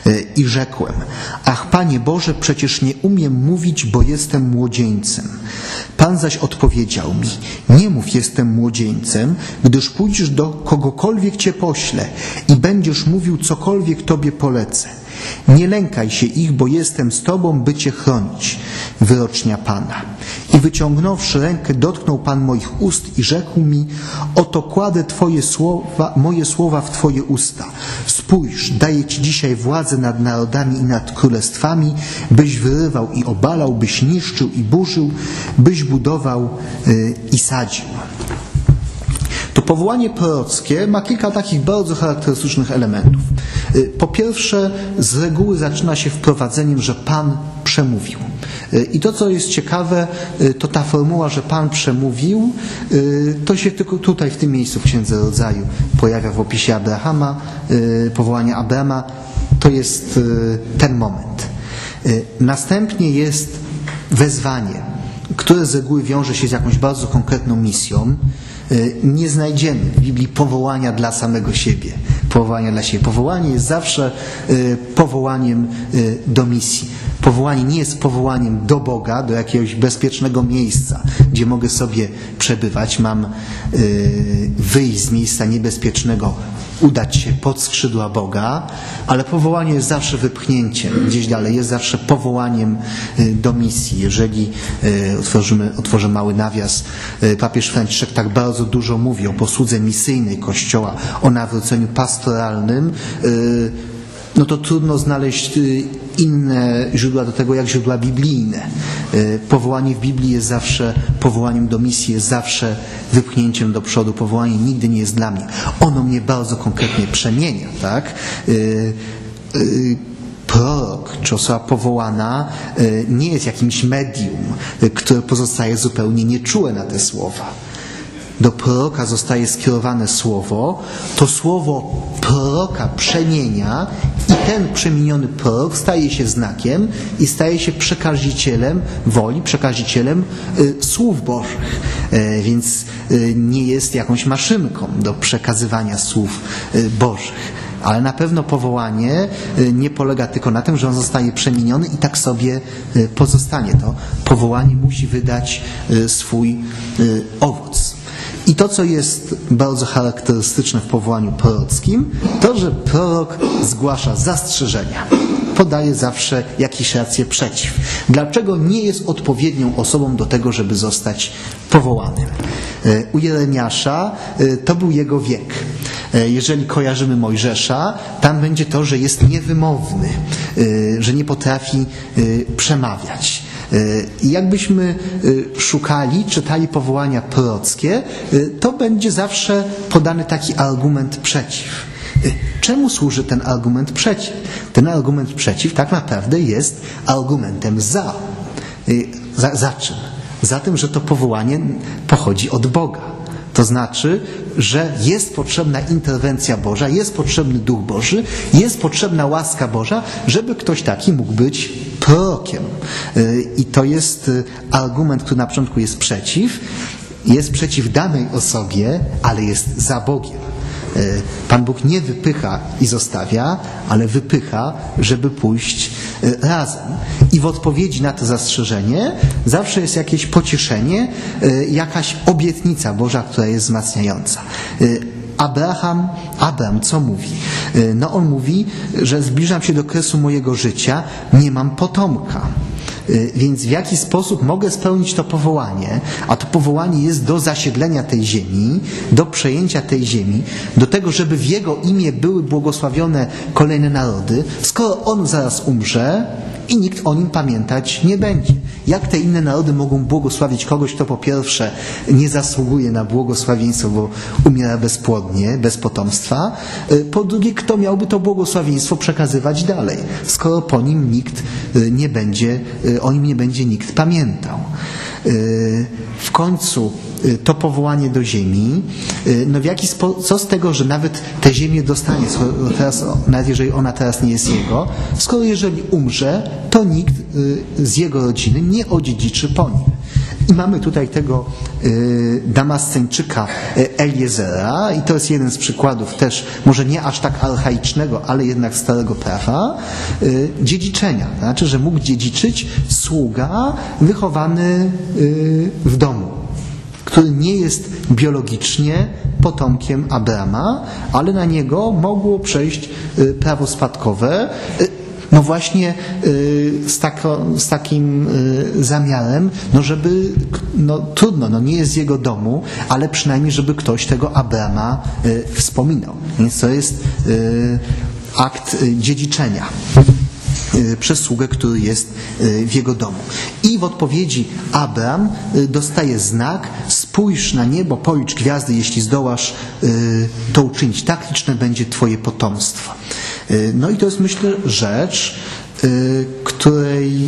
I rzekłem: ach, Panie Boże, przecież nie umiem mówić, bo jestem młodzieńcem. Pan zaś odpowiedział mi: nie mów, jestem młodzieńcem, gdyż pójdziesz do kogokolwiek Cię pośle i będziesz mówił cokolwiek Tobie polecę. Nie lękaj się ich, bo jestem z Tobą, by Cię chronić. Wyrocznia Pana. I wyciągnąwszy rękę, dotknął Pan moich ust i rzekł mi: oto kładę moje słowa w Twoje usta. Spójrz, daję Ci dzisiaj władzę nad narodami i nad królestwami, byś wyrywał i obalał, byś niszczył i burzył, byś budował i sadził. To powołanie prorockie ma kilka takich bardzo charakterystycznych elementów. Po pierwsze, z reguły zaczyna się wprowadzeniem, że Pan przemówił. I to, co jest ciekawe, to ta formuła, że Pan przemówił, to się tylko tutaj, w tym miejscu w Księdze Rodzaju pojawia w opisie Abrahama, powołania Abrama. To jest ten moment. Następnie jest wezwanie, które z reguły wiąże się z jakąś bardzo konkretną misją. Nie znajdziemy w Biblii powołania dla samego siebie. Powołania dla siebie. Powołanie jest zawsze powołaniem do misji. Powołanie nie jest powołaniem do Boga, do jakiegoś bezpiecznego miejsca, gdzie mogę sobie przebywać. Mam wyjść z miejsca niebezpiecznego, udać się pod skrzydła Boga, ale powołanie jest zawsze wypchnięciem gdzieś dalej, jest zawsze powołaniem do misji. Jeżeli otworzę mały nawias, papież Franciszek tak bardzo dużo mówi o posłudze misyjnej Kościoła, o nawróceniu pastoralnym, no to trudno znaleźć inne źródła do tego, jak źródła biblijne. Powołanie w Biblii jest zawsze powołaniem do misji, jest zawsze wypchnięciem do przodu. Powołanie nigdy nie jest dla mnie. Ono mnie bardzo konkretnie przemienia, tak? Prorok czy osoba powołana nie jest jakimś medium, które pozostaje zupełnie nieczułe na te słowa. Do proroka zostaje skierowane słowo, to słowo proroka przemienia i ten przemieniony prorok staje się znakiem i staje się przekazicielem woli, przekazicielem słów Bożych. Więc nie jest jakąś maszynką do przekazywania słów Bożych. Ale na pewno powołanie nie polega tylko na tym, że on zostaje przemieniony i tak sobie pozostanie. To powołanie musi wydać swój owoc. I to, co jest bardzo charakterystyczne w powołaniu prorockim, to, że prorok zgłasza zastrzeżenia. Podaje zawsze jakieś racje przeciw. Dlaczego nie jest odpowiednią osobą do tego, żeby zostać powołanym? U Jeremiasza to był jego wiek. Jeżeli kojarzymy Mojżesza, tam będzie to, że jest niewymowny, że nie potrafi przemawiać. I jakbyśmy szukali, czytali powołania prorockie, to będzie zawsze podany taki argument przeciw. Czemu służy ten argument przeciw? Ten argument przeciw tak naprawdę jest argumentem za. Za czym? Za tym, że to powołanie pochodzi od Boga. To znaczy, że jest potrzebna interwencja Boża, jest potrzebny Duch Boży, jest potrzebna łaska Boża, żeby ktoś taki mógł być prorokiem. I to jest argument, który na początku jest przeciw danej osobie, ale jest za Bogiem. Pan Bóg nie wypycha i zostawia, ale wypycha, żeby pójść razem. I w odpowiedzi na to zastrzeżenie zawsze jest jakieś pocieszenie, jakaś obietnica Boża, która jest wzmacniająca. Abraham co mówi? No on mówi, że zbliżam się do kresu mojego życia, nie mam potomka. Więc w jaki sposób mogę spełnić to powołanie? A to powołanie jest do zasiedlenia tej ziemi, do przejęcia tej ziemi, do tego, żeby w Jego imię były błogosławione kolejne narody, skoro On zaraz umrze i nikt o Nim pamiętać nie będzie. Jak te inne narody mogą błogosławić kogoś, kto po pierwsze nie zasługuje na błogosławieństwo, bo umiera bezpłodnie, bez potomstwa, po drugie, kto miałby to błogosławieństwo przekazywać dalej, skoro po nim nikt nie będzie, o nim nie będzie nikt pamiętał. W końcu to powołanie do ziemi, no w jaki sposób, co z tego, że nawet tę ziemię dostanie, teraz, nawet jeżeli ona teraz nie jest jego, skoro jeżeli umrze, to nikt z jego rodziny nie odziedziczy po nim. I mamy tutaj tego Damasceńczyka Eliezera i to jest jeden z przykładów też, może nie aż tak archaicznego, ale jednak starego prawa, dziedziczenia. To znaczy, że mógł dziedziczyć sługa wychowany w domu, który nie jest biologicznie potomkiem Abrama, ale na niego mogło przejść prawo spadkowe. No właśnie z takim zamiarem, żeby, trudno, nie jest z jego domu, ale przynajmniej, żeby ktoś tego Abrama wspominał. Więc to jest akt dziedziczenia przez sługę, który jest w jego domu. I w odpowiedzi Abram dostaje znak: spójrz na niebo, policz gwiazdy, jeśli zdołasz to uczynić, tak liczne będzie twoje potomstwo. No i to jest, myślę, rzecz, której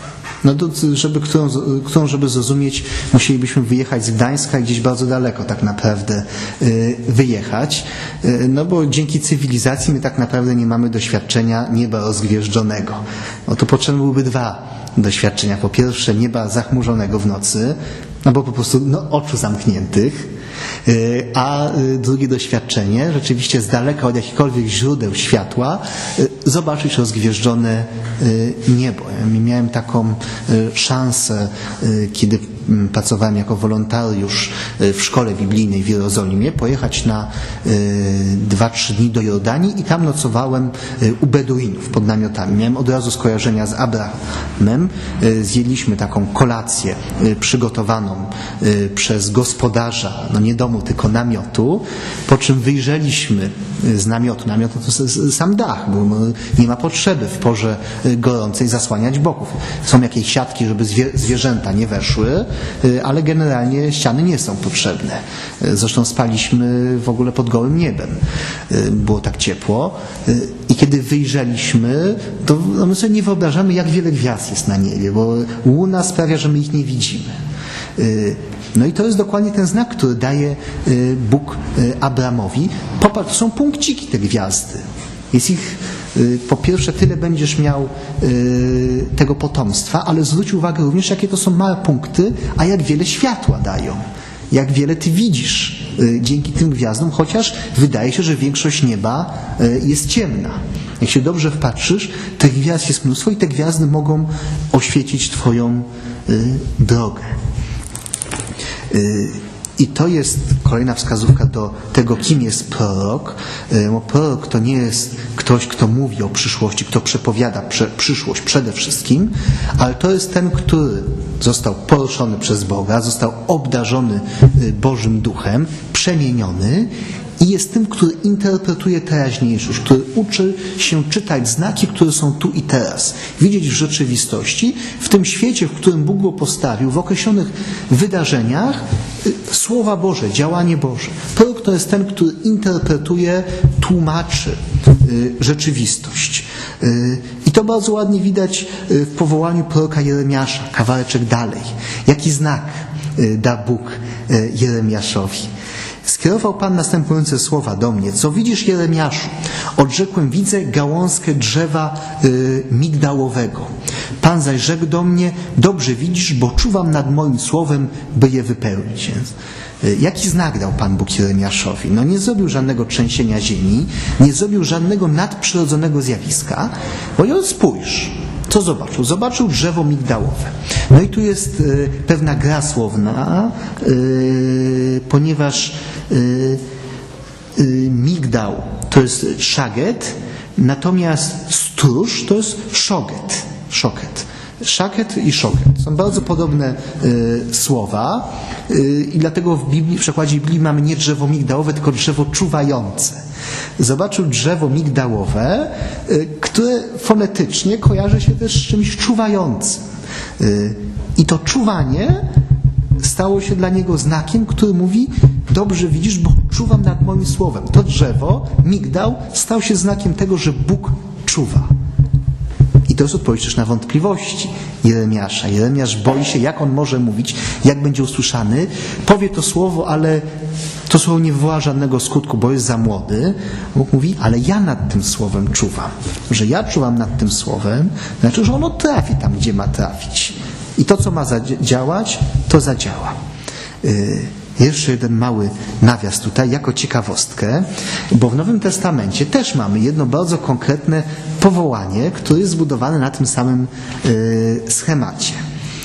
którą żeby zrozumieć, musielibyśmy wyjechać z Gdańska i gdzieś bardzo daleko tak naprawdę wyjechać, bo dzięki cywilizacji my tak naprawdę nie mamy doświadczenia nieba rozgwieżdżonego. To potrzebne byłyby dwa doświadczenia. Po pierwsze, nieba zachmurzonego w nocy, bo po prostu oczu zamkniętych, a drugie doświadczenie, rzeczywiście z daleka od jakichkolwiek źródeł światła, zobaczyć rozgwieżdżone niebo. Ja miałem taką szansę, kiedy pracowałem jako wolontariusz w szkole biblijnej w Jerozolimie, pojechać na 2-3 dni do Jordanii i tam nocowałem u Beduinów pod namiotami. Miałem od razu skojarzenia z Abrahamem. Zjedliśmy taką kolację przygotowaną przez gospodarza, nie domu, tylko namiotu, po czym wyjrzeliśmy z namiotu. Namiot to sam dach, bo nie ma potrzeby w porze gorącej zasłaniać boków. Są jakieś siatki, żeby zwierzęta nie weszły, ale generalnie ściany nie są potrzebne. Zresztą spaliśmy w ogóle pod gołym niebem. Było tak ciepło. I kiedy wyjrzeliśmy, to my sobie nie wyobrażamy, jak wiele gwiazd jest na niebie, bo łuna sprawia, że my ich nie widzimy. No i to jest dokładnie ten znak, który daje Bóg Abramowi. Popatrz, to są punkciki te gwiazdy. Jest ich, po pierwsze, tyle będziesz miał tego potomstwa, ale zwróć uwagę również, jakie to są małe punkty, a jak wiele światła dają. Jak wiele ty widzisz dzięki tym gwiazdom, chociaż wydaje się, że większość nieba jest ciemna. Jak się dobrze wpatrzysz, tych gwiazd jest mnóstwo i te gwiazdy mogą oświecić twoją drogę. I to jest kolejna wskazówka do tego, kim jest prorok. Bo prorok to nie jest ktoś, kto mówi o przyszłości, kto przepowiada przyszłość przede wszystkim, ale to jest ten, który został poruszony przez Boga, został obdarzony Bożym Duchem, przemieniony i jest tym, który interpretuje teraźniejszość, który uczy się czytać znaki, które są tu i teraz, widzieć w rzeczywistości, w tym świecie, w którym Bóg go postawił, w określonych wydarzeniach, Słowa Boże, działanie Boże. Prorok to jest ten, który interpretuje, tłumaczy rzeczywistość. I to bardzo ładnie widać w powołaniu proroka Jeremiasza, kawałeczek dalej. Jaki znak da Bóg Jeremiaszowi? Skierował Pan następujące słowa do mnie. Co widzisz, Jeremiaszu? Odrzekłem, widzę gałązkę drzewa migdałowego. Pan zaś rzekł do mnie, dobrze widzisz, bo czuwam nad moim słowem, by je wypełnić. Jaki znak dał Pan Bóg Jeremiaszowi? Nie zrobił żadnego trzęsienia ziemi, nie zrobił żadnego nadprzyrodzonego zjawiska, bo spójrz. Co zobaczył? Zobaczył drzewo migdałowe. No i tu jest pewna gra słowna, ponieważ migdał to jest szaget, natomiast stróż to jest szoget. Szaket i szoket. Są bardzo podobne słowa i dlatego w Biblii, w przekładzie Biblii mamy nie drzewo migdałowe, tylko drzewo czuwające. Zobaczył drzewo migdałowe, które fonetycznie kojarzy się też z czymś czuwającym. I to czuwanie stało się dla niego znakiem, który mówi, dobrze widzisz, bo czuwam nad moim słowem. To drzewo, migdał, stał się znakiem tego, że Bóg czuwa. I to jest odpowiedź też na wątpliwości Jeremiasza. Jeremiasz boi się, jak on może mówić, jak będzie usłyszany. Powie to słowo, ale to słowo nie wywoła żadnego skutku, bo jest za młody. Bóg mówi, ale ja nad tym słowem czuwam. Że ja czuwam nad tym słowem, znaczy, że ono trafi tam, gdzie ma trafić. I to, co ma zadziałać, to zadziała. Jeszcze jeden mały nawias tutaj, jako ciekawostkę, bo w Nowym Testamencie też mamy jedno bardzo konkretne powołanie, które jest zbudowane na tym samym schemacie.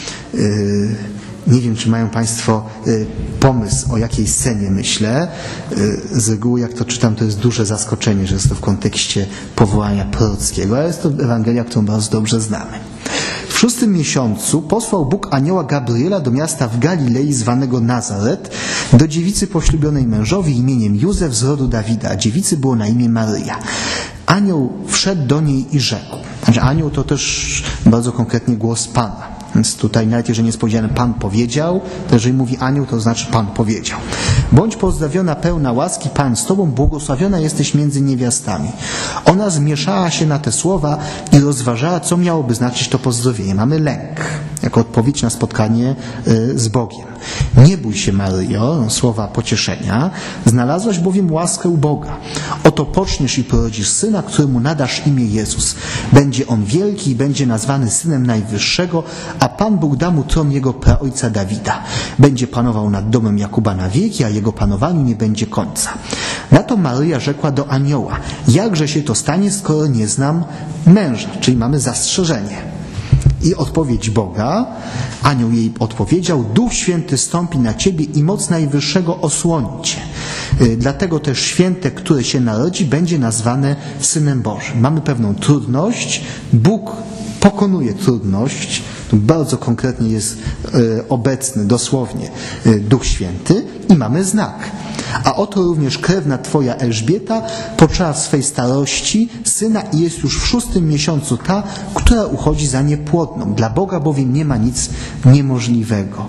Nie wiem, czy mają Państwo pomysł, o jakiej scenie myślę. Z reguły, jak to czytam, to jest duże zaskoczenie, że jest to w kontekście powołania prorockiego, ale jest to Ewangelia, którą bardzo dobrze znamy. W 6. miesiącu posłał Bóg anioła Gabriela do miasta w Galilei zwanego Nazaret, do dziewicy poślubionej mężowi imieniem Józef z rodu Dawida, a dziewicy było na imię Maryja. Anioł wszedł do niej i rzekł. Znaczy anioł to też bardzo konkretnie głos Pana. Więc tutaj nawet jeżeli jest powiedziane Pan powiedział, to jeżeli mówi anioł, to znaczy Pan powiedział. Bądź pozdrowiona pełna łaski, Pan z Tobą, błogosławiona jesteś między niewiastami. Ona zmieszała się na te słowa i rozważała, co miałoby znaczyć to pozdrowienie. Mamy lęk, jako odpowiedź na spotkanie z Bogiem. Nie bój się, Maryjo, słowa pocieszenia, znalazłaś bowiem łaskę u Boga. Oto poczniesz i porodzisz syna, któremu nadasz imię Jezus. Będzie on wielki i będzie nazwany Synem Najwyższego, a Pan Bóg da mu tron jego praojca Dawida. Będzie panował nad domem Jakuba na wieki, a jego panowaniu nie będzie końca. Na to Maryja rzekła do anioła, jakże się to stanie, skoro nie znam męża? Czyli mamy zastrzeżenie. I odpowiedź Boga, anioł jej odpowiedział, Duch Święty stąpi na ciebie i moc Najwyższego osłoni cię. Dlatego też święte, które się narodzi, będzie nazwane Synem Bożym. Mamy pewną trudność, Bóg pokonuje trudność, tu bardzo konkretnie jest obecny, dosłownie, Duch Święty i mamy znak. A oto również krewna twoja Elżbieta poczęła w swej starości syna i jest już w 6. miesiącu ta, która uchodzi za niepłodną. Dla Boga bowiem nie ma nic niemożliwego.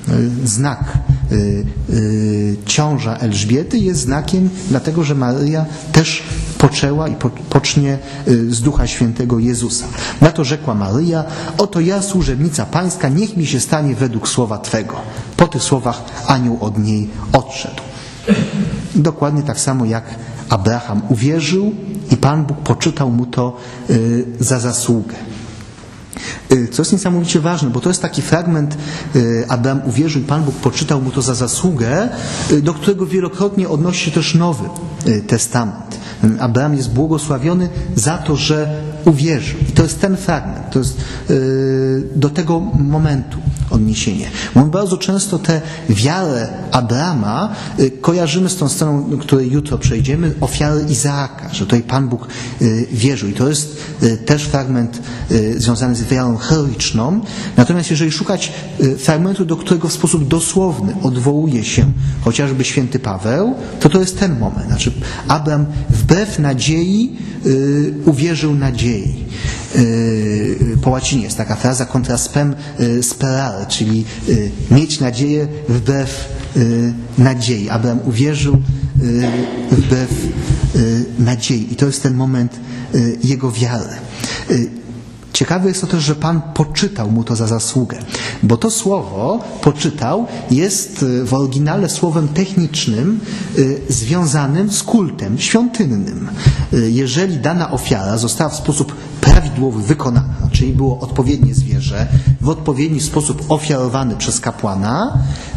Znak ciąża Elżbiety jest znakiem, dlatego że Maryja też poczęła i pocznie z Ducha Świętego Jezusa. Na to rzekła Maryja, oto ja, służebnica Pańska, niech mi się stanie według słowa Twego. Po tych słowach anioł od niej odszedł. Dokładnie tak samo jak Abraham uwierzył i Pan Bóg poczytał mu to za zasługę. Co jest niesamowicie ważne, bo to jest taki fragment, Abraham uwierzył i Pan Bóg poczytał mu to za zasługę, do którego wielokrotnie odnosi się też Nowy Testament. Abraham jest błogosławiony za to, że uwierzył. I to jest ten fragment, to jest do tego momentu odniesienie. Bo my bardzo często tę wiarę Abrama kojarzymy z tą sceną, do której jutro przejdziemy, ofiary Izaaka, że tutaj Pan Bóg wierzył. I to jest też fragment związany z wiarą heroiczną. Natomiast jeżeli szukać fragmentu, do którego w sposób dosłowny odwołuje się chociażby święty Paweł, to jest ten moment. Znaczy Abraham wbrew nadziei uwierzył nadziei. Po łacinie jest taka fraza contra spem sperare, czyli mieć nadzieję wbrew nadziei. Abraham uwierzył wbrew nadziei. I to jest ten moment jego wiary. Ciekawe jest to też, że Pan poczytał mu to za zasługę, bo to słowo poczytał jest w oryginale słowem technicznym związanym z kultem świątynnym. Jeżeli dana ofiara została w sposób prawidłowy wykonana, czyli było odpowiednie zwierzę, w odpowiedni sposób ofiarowany przez kapłana,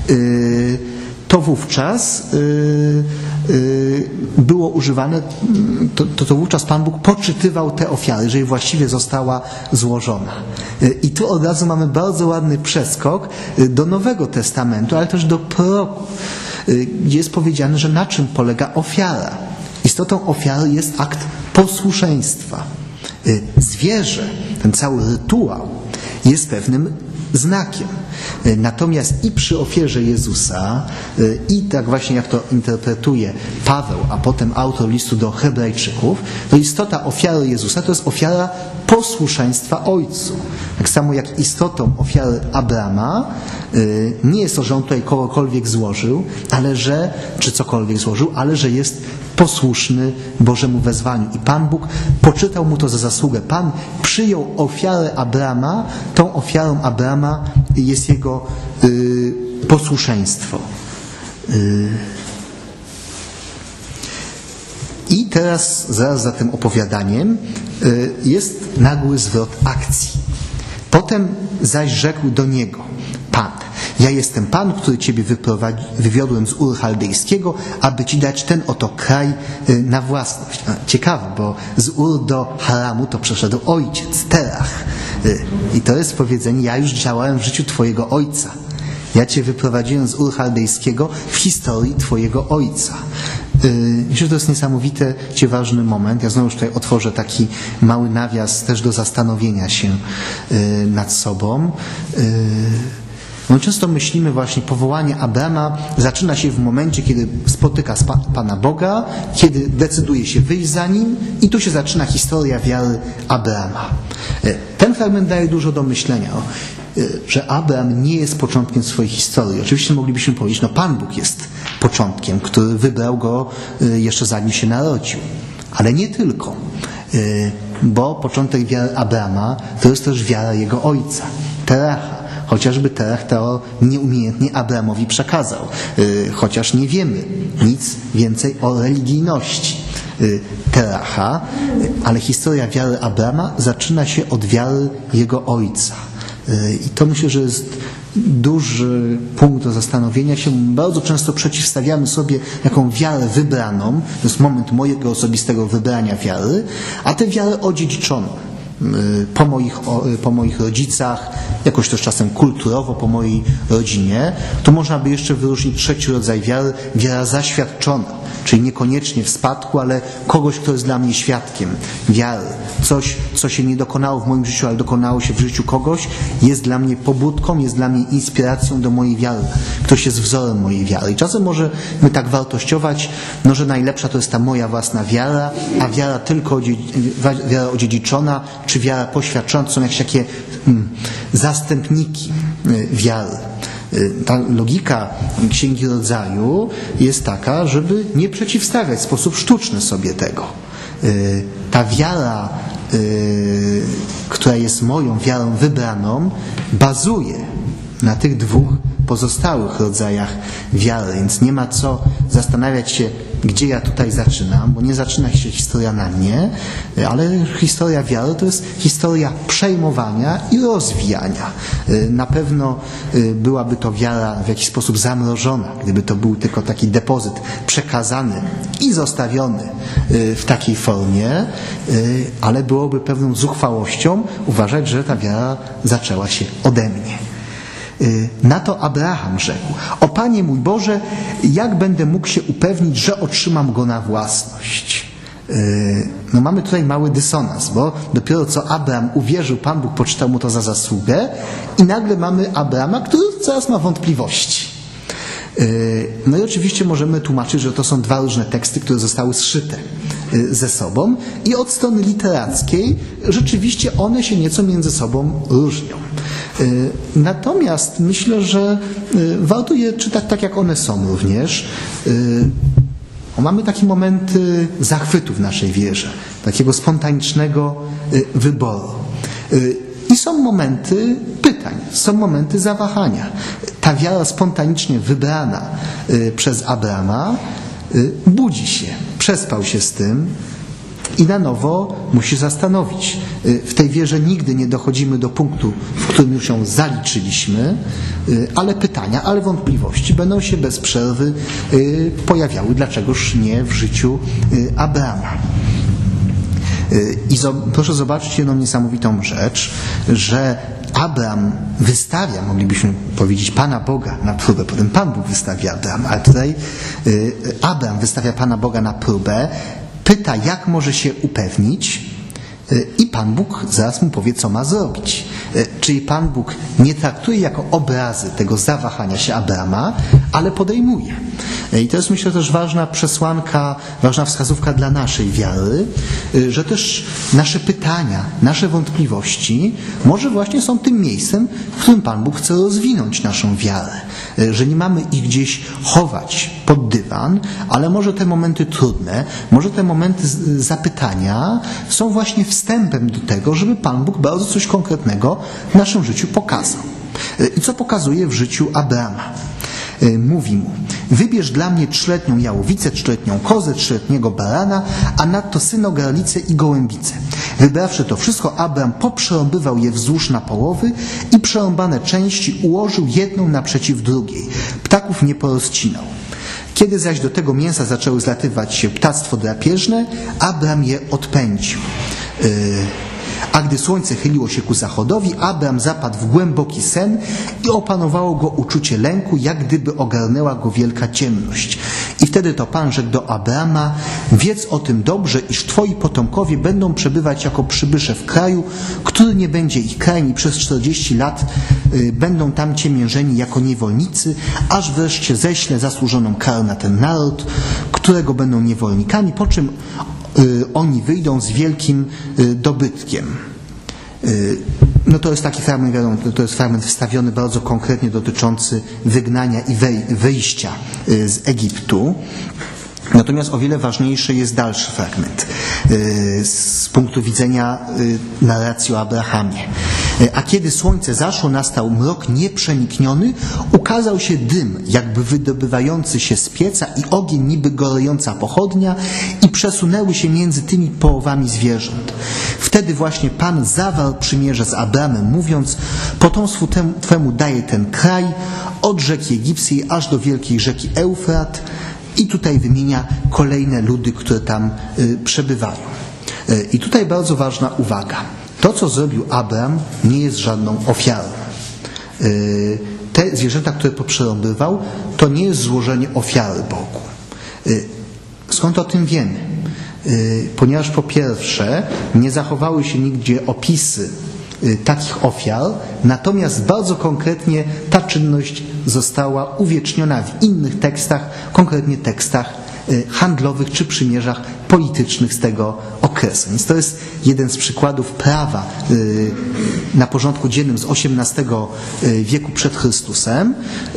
to wówczas było używane, to wówczas Pan Bóg poczytywał te ofiary, jeżeli właściwie została złożona. I tu od razu mamy bardzo ładny przeskok do Nowego Testamentu, ale też do proroków, gdzie jest powiedziane, że na czym polega ofiara. Istotą ofiary jest akt posłuszeństwa. Zwierzę, ten cały rytuał jest pewnym znakiem. Natomiast i przy ofierze Jezusa, i tak właśnie jak to interpretuje Paweł, a potem autor listu do Hebrajczyków, to istota ofiary Jezusa to jest ofiara posłuszeństwa Ojcu. Tak samo jak istotą ofiary Abrama nie jest to, że on tutaj kogokolwiek złożył, czy cokolwiek złożył, ale że jest posłuszny Bożemu wezwaniu. I Pan Bóg poczytał mu to za zasługę. Pan przyjął ofiarę Abrama, tą ofiarą Abrama jest jego posłuszeństwo. I teraz, zaraz za tym opowiadaniem, jest nagły zwrot akcji. Potem zaś rzekł do niego: Pan, ja jestem Pan, który Ciebie wywiodłem z Ur Chaldejskiego, aby Ci dać ten oto kraj na własność. Ciekawe, bo z Ur do Haramu to przeszedł ojciec, Terach. I to jest powiedzenie: ja już działałem w życiu Twojego ojca. Ja Cię wyprowadziłem z Ur Chaldejskiego w historii Twojego ojca. Myślę, że to jest niesamowite, ważny moment. Ja znowu tutaj otworzę taki mały nawias też do zastanowienia się nad sobą. No często myślimy właśnie, powołanie Abrama zaczyna się w momencie, kiedy spotyka Pana Boga, kiedy decyduje się wyjść za Nim i tu się zaczyna historia wiary Abrama. Ten fragment daje dużo do myślenia, że Abraham nie jest początkiem swojej historii. Oczywiście moglibyśmy powiedzieć, no Pan Bóg jest początkiem, który wybrał go jeszcze zanim się narodził. Ale nie tylko, bo początek wiary Abrama to jest też wiara jego ojca, Teracha. Chociażby Terach to nieumiejętnie Abramowi przekazał. Chociaż nie wiemy nic więcej o religijności Teracha, ale historia wiary Abrama zaczyna się od wiary jego ojca. I to myślę, że jest duży punkt do zastanowienia się. Bardzo często przeciwstawiamy sobie jaką wiarę wybraną, to jest moment mojego osobistego wybrania wiary, a tę wiarę odziedziczoną. Po moich rodzicach, jakoś też czasem kulturowo, po mojej rodzinie. Tu można by jeszcze wyróżnić trzeci rodzaj wiary, wiara zaświadczona, czyli niekoniecznie w spadku, ale kogoś, kto jest dla mnie świadkiem wiary. Coś, co się nie dokonało w moim życiu, ale dokonało się w życiu kogoś, jest dla mnie pobudką, jest dla mnie inspiracją do mojej wiary. Ktoś jest wzorem mojej wiary. I czasem możemy tak wartościować, no, że najlepsza to jest ta moja własna wiara, a wiara tylko wiara odziedziczona, czy wiara poświadczona, to są jakieś takie zastępniki wiary. Ta logika Księgi Rodzaju jest taka, żeby nie przeciwstawiać w sposób sztuczny sobie tego. Ta wiara, która jest moją wiarą wybraną, bazuje na tych dwóch pozostałych rodzajach wiary, więc nie ma co zastanawiać się, gdzie ja tutaj zaczynam, bo nie zaczyna się historia na mnie, ale historia wiary to jest historia przejmowania i rozwijania. Na pewno byłaby to wiara w jakiś sposób zamrożona, gdyby to był tylko taki depozyt przekazany i zostawiony w takiej formie, ale byłoby pewną zuchwałością uważać, że ta wiara zaczęła się ode mnie. Na to Abraham rzekł: o Panie mój Boże, jak będę mógł się upewnić, że otrzymam go na własność? No mamy tutaj mały dysonans, bo dopiero co Abraham uwierzył, Pan Bóg poczytał mu to za zasługę i nagle mamy Abrama, który zaraz ma wątpliwości. No i oczywiście możemy tłumaczyć, że to są dwa różne teksty, które zostały zszyte ze sobą i od strony literackiej rzeczywiście one się nieco między sobą różnią. Natomiast myślę, że warto je czytać tak, jak one są również. Mamy takie momenty zachwytu w naszej wierze, takiego spontanicznego wyboru. I są momenty pytań, są momenty zawahania. Ta wiara spontanicznie wybrana przez Abrama budzi się, przespał się z tym i na nowo musi zastanowić. W tej wierze nigdy nie dochodzimy do punktu, w którym już ją zaliczyliśmy, ale pytania, ale wątpliwości będą się bez przerwy pojawiały. Dlaczegoż nie w życiu Abrama? I proszę zobaczyć jedną niesamowitą rzecz, że Abram wystawia, moglibyśmy powiedzieć, Pana Boga na próbę, potem Pan Bóg wystawia Abrama, a tutaj Abram wystawia Pana Boga na próbę, pyta, jak może się upewnić i Pan Bóg zaraz mu powie, co ma zrobić. Czyli Pan Bóg nie traktuje jako obrazy tego zawahania się Abrama, ale podejmuje. I to jest, myślę, też ważna przesłanka, ważna wskazówka dla naszej wiary, że też nasze pytania, nasze wątpliwości może właśnie są tym miejscem, w którym Pan Bóg chce rozwinąć naszą wiarę. Że nie mamy ich gdzieś chować pod dywan, ale może te momenty trudne, może te momenty zapytania są właśnie wstępem do tego, żeby Pan Bóg bardzo coś konkretnego w naszym życiu pokazał. I co pokazuje w życiu Abrama? Mówi mu: wybierz dla mnie 3-letnią jałowicę, 3-letnią kozę, 3-letniego barana, a nadto synogarlicę i gołębicę. Wybrawszy to wszystko, Abram poprzerąbywał je wzdłuż na połowy i przerąbane części ułożył jedną naprzeciw drugiej. Ptaków nie porozcinał. Kiedy zaś do tego mięsa zaczęły zlatywać się ptactwo drapieżne, Abram je odpędził. A gdy słońce chyliło się ku zachodowi, Abram zapadł w głęboki sen i opanowało go uczucie lęku, jak gdyby ogarnęła go wielka ciemność. I wtedy to Pan rzekł do Abrama: wiedz o tym dobrze, iż twoi potomkowie będą przebywać jako przybysze w kraju, który nie będzie ich krajem, i przez 40 lat będą tam ciemiężeni jako niewolnicy, aż wreszcie ześlę zasłużoną karę na ten naród, którego będą niewolnikami, po czym oni wyjdą z wielkim dobytkiem. No to jest taki fragment, wiadomo, to jest fragment wstawiony bardzo konkretnie dotyczący wygnania i wyjścia z Egiptu. Natomiast o wiele ważniejszy jest dalszy fragment z punktu widzenia narracji o Abrahamie. A kiedy słońce zaszło, nastał mrok nieprzenikniony, ukazał się dym, jakby wydobywający się z pieca, i ogień niby gorejąca pochodnia, i przesunęły się między tymi połowami zwierząt. Wtedy właśnie Pan zawarł przymierze z Abramem, mówiąc: potomstwu twemu daję ten kraj, od rzeki egipskiej aż do wielkiej rzeki Eufrat. I tutaj wymienia kolejne ludy, które tam przebywają. I tutaj bardzo ważna uwaga. To, co zrobił Abram, nie jest żadną ofiarą. Te zwierzęta, które poprzerąbywał, to nie jest złożenie ofiary Bogu. Skąd o tym wiemy? Ponieważ po pierwsze nie zachowały się nigdzie opisy takich ofiar, natomiast bardzo konkretnie ta czynność została uwieczniona w innych tekstach, konkretnie tekstach handlowych czy przymierzach politycznych z tego okresu. Więc to jest jeden z przykładów prawa na porządku dziennym z XVIII wieku przed Chrystusem,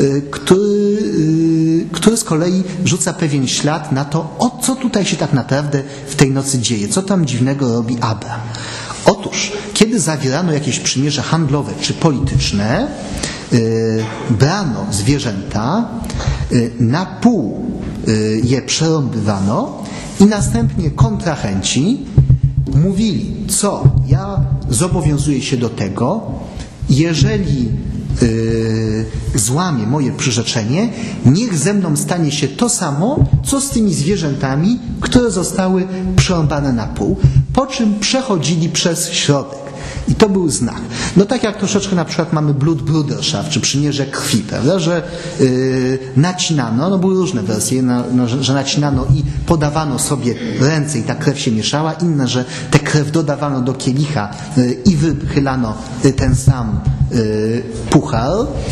który z kolei rzuca pewien ślad na to, o co tutaj się tak naprawdę w tej nocy dzieje, co tam dziwnego robi Abram. Otóż, kiedy zawierano jakieś przymierze handlowe czy polityczne, brano zwierzęta, na pół je przerąbywano i następnie kontrahenci mówili: co, ja zobowiązuję się do tego, jeżeli złamie moje przyrzeczenie, niech ze mną stanie się to samo, co z tymi zwierzętami, które zostały przerąbane na pół, po czym przechodzili przez środek. I to był znak. No tak jak troszeczkę na przykład mamy Blutbruderschaft, czy przymierze krwi, prawda, że nacinano, no były różne wersje, że nacinano i podawano sobie ręce i ta krew się mieszała, inne, że tę krew dodawano do kielicha i wychylano ten sam puchar.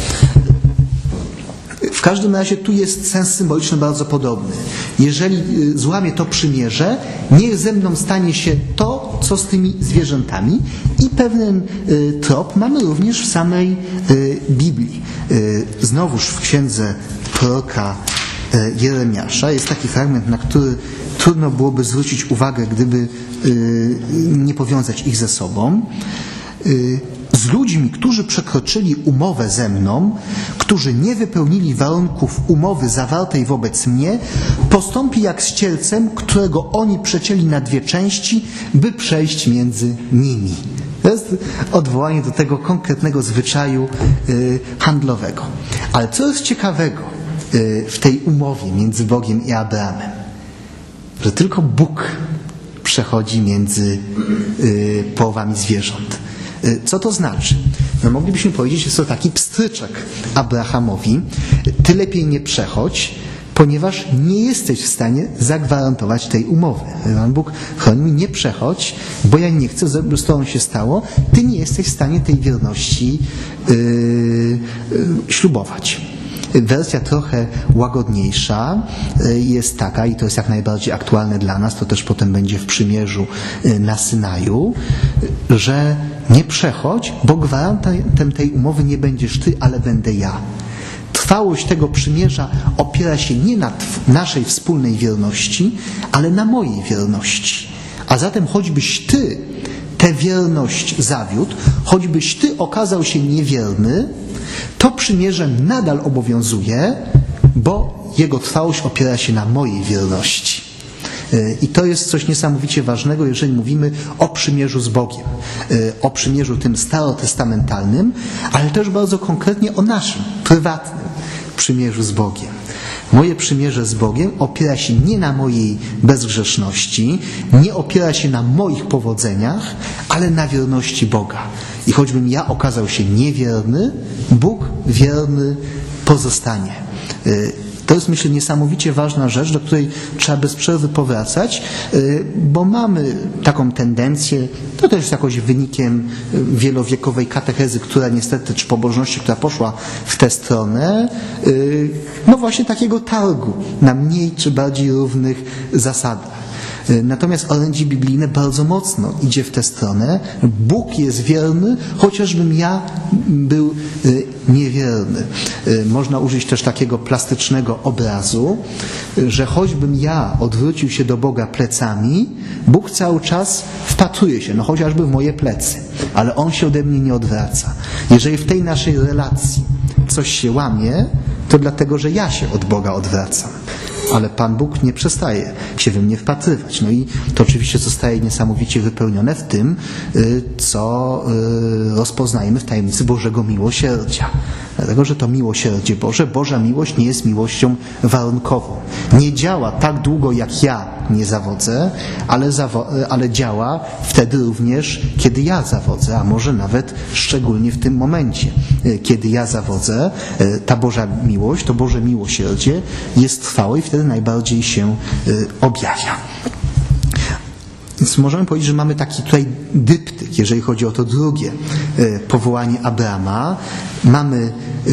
W każdym razie tu jest sens symboliczny bardzo podobny. Jeżeli złamie to przymierze, niech ze mną stanie się to, co z tymi zwierzętami. I pewien trop mamy również w samej Biblii. Znowuż w księdze proroka Jeremiasza jest taki fragment, na który trudno byłoby zwrócić uwagę, gdyby nie powiązać ich ze sobą. Z ludźmi, którzy przekroczyli umowę ze mną, którzy nie wypełnili warunków umowy zawartej wobec mnie, postąpi jak z cielcem, którego oni przecięli na dwie części, by przejść między nimi. To jest odwołanie do tego konkretnego zwyczaju handlowego. Ale co jest ciekawego w tej umowie między Bogiem i Abrahamem? Że tylko Bóg przechodzi między połowami zwierząt. Co to znaczy? No moglibyśmy powiedzieć, że jest to taki pstryczek Abrahamowi. Ty lepiej nie przechodź, ponieważ nie jesteś w stanie zagwarantować tej umowy. Pan Bóg chroni mi, nie przechodź, bo ja nie chcę, żeby z tobą się stało. Ty nie jesteś w stanie tej wierności ślubować. Wersja trochę łagodniejsza jest taka, i to jest jak najbardziej aktualne dla nas, to też potem będzie w przymierzu na Synaju, że nie przechodź, bo gwarantem tej umowy nie będziesz ty, ale będę ja. Trwałość tego przymierza opiera się nie na naszej wspólnej wierności, ale na mojej wierności. A zatem choćbyś ty tę wierność zawiódł, choćbyś ty okazał się niewierny, to przymierze nadal obowiązuje, bo jego trwałość opiera się na mojej wierności. I to jest coś niesamowicie ważnego, jeżeli mówimy o przymierzu z Bogiem, o przymierzu tym starotestamentalnym, ale też bardzo konkretnie o naszym, prywatnym przymierzu z Bogiem. Moje przymierze z Bogiem opiera się nie na mojej bezgrzeszności, nie opiera się na moich powodzeniach, ale na wierności Boga. I choćbym ja okazał się niewierny, Bóg wierny pozostanie. To jest, myślę, niesamowicie ważna rzecz, do której trzeba bez przerwy powracać, bo mamy taką tendencję, to też jest jakoś wynikiem wielowiekowej katechezy, która niestety, czy pobożności, która poszła w tę stronę, no właśnie takiego targu na mniej czy bardziej równych zasadach. Natomiast orędzie biblijne bardzo mocno idzie w tę stronę. Bóg jest wierny, chociażbym ja był niewierny. Można użyć też takiego plastycznego obrazu, że choćbym ja odwrócił się do Boga plecami, Bóg cały czas wpatruje się, no chociażby w moje plecy, ale On się ode mnie nie odwraca. Jeżeli w tej naszej relacji coś się łamie, to dlatego, że ja się od Boga odwracam. Ale Pan Bóg nie przestaje się we mnie wpatrywać. No i to oczywiście zostaje niesamowicie wypełnione w tym, co rozpoznajemy w tajemnicy Bożego miłosierdzia. Dlatego, że to miłosierdzie Boże, Boża miłość nie jest miłością warunkową. Nie działa tak długo, jak ja nie zawodzę, ale działa wtedy również, kiedy ja zawodzę, a może nawet szczególnie w tym momencie, kiedy ja zawodzę. Ta Boża miłość, to Boże miłosierdzie jest trwałe i wtedy najbardziej się objawia. Więc możemy powiedzieć, że mamy taki tutaj dyptyk, jeżeli chodzi o to drugie powołanie Abrama. Mamy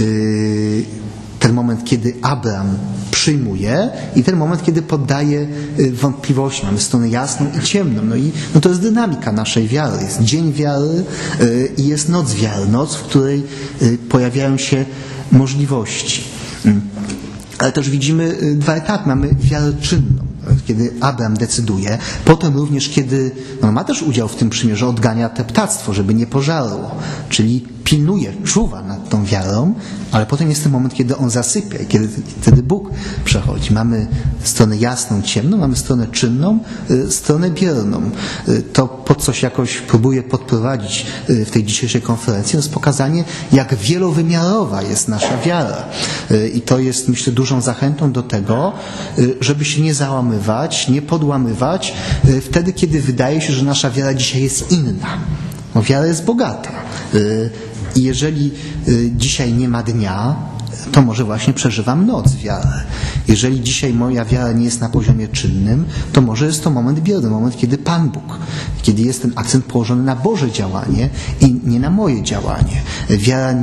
ten moment, kiedy Abram przyjmuje i ten moment, kiedy poddaje wątpliwości. Mamy stronę jasną i ciemną. No to jest dynamika naszej wiary. Jest dzień wiary i jest noc wiary. Noc, w której pojawiają się możliwości. Ale też widzimy dwa etapy. Mamy wiarę czynną, kiedy Abram decyduje. Potem również, kiedy ma też udział w tym przymierzu, odgania teptactwo, żeby nie pożarło. Czyli pilnuje, czuwa nad tą wiarą, ale potem jest ten moment, kiedy on zasypia i kiedy wtedy Bóg przechodzi. Mamy stronę jasną, ciemną, mamy stronę czynną, stronę bierną. To, pod coś jakoś próbuję podprowadzić w tej dzisiejszej konferencji, to jest pokazanie, jak wielowymiarowa jest nasza wiara. I to jest, myślę, dużą zachętą do tego, żeby się nie załamywać, nie podłamywać wtedy, kiedy wydaje się, że nasza wiara dzisiaj jest inna. No, wiara jest bogata. I jeżeli dzisiaj nie ma dnia, to może właśnie przeżywam noc wiary. Jeżeli dzisiaj moja wiara nie jest na poziomie czynnym, to może jest to moment bierny, moment, kiedy Pan Bóg, kiedy jest ten akcent położony na Boże działanie i nie na moje działanie. Wiara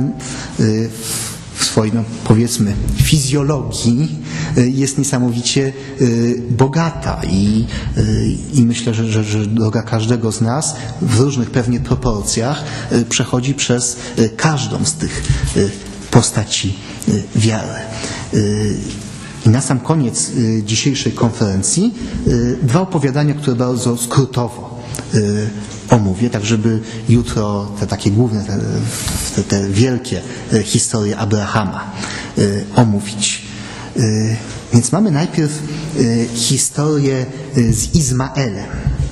w swojej, powiedzmy, fizjologii jest niesamowicie bogata i myślę, że droga każdego z nas w różnych pewnie proporcjach przechodzi przez każdą z tych postaci wiary. I na sam koniec dzisiejszej konferencji dwa opowiadania, które bardzo skrótowo omówię, tak żeby jutro te takie główne, te wielkie historie Abrahama omówić. Więc mamy najpierw historię z Izmaelem.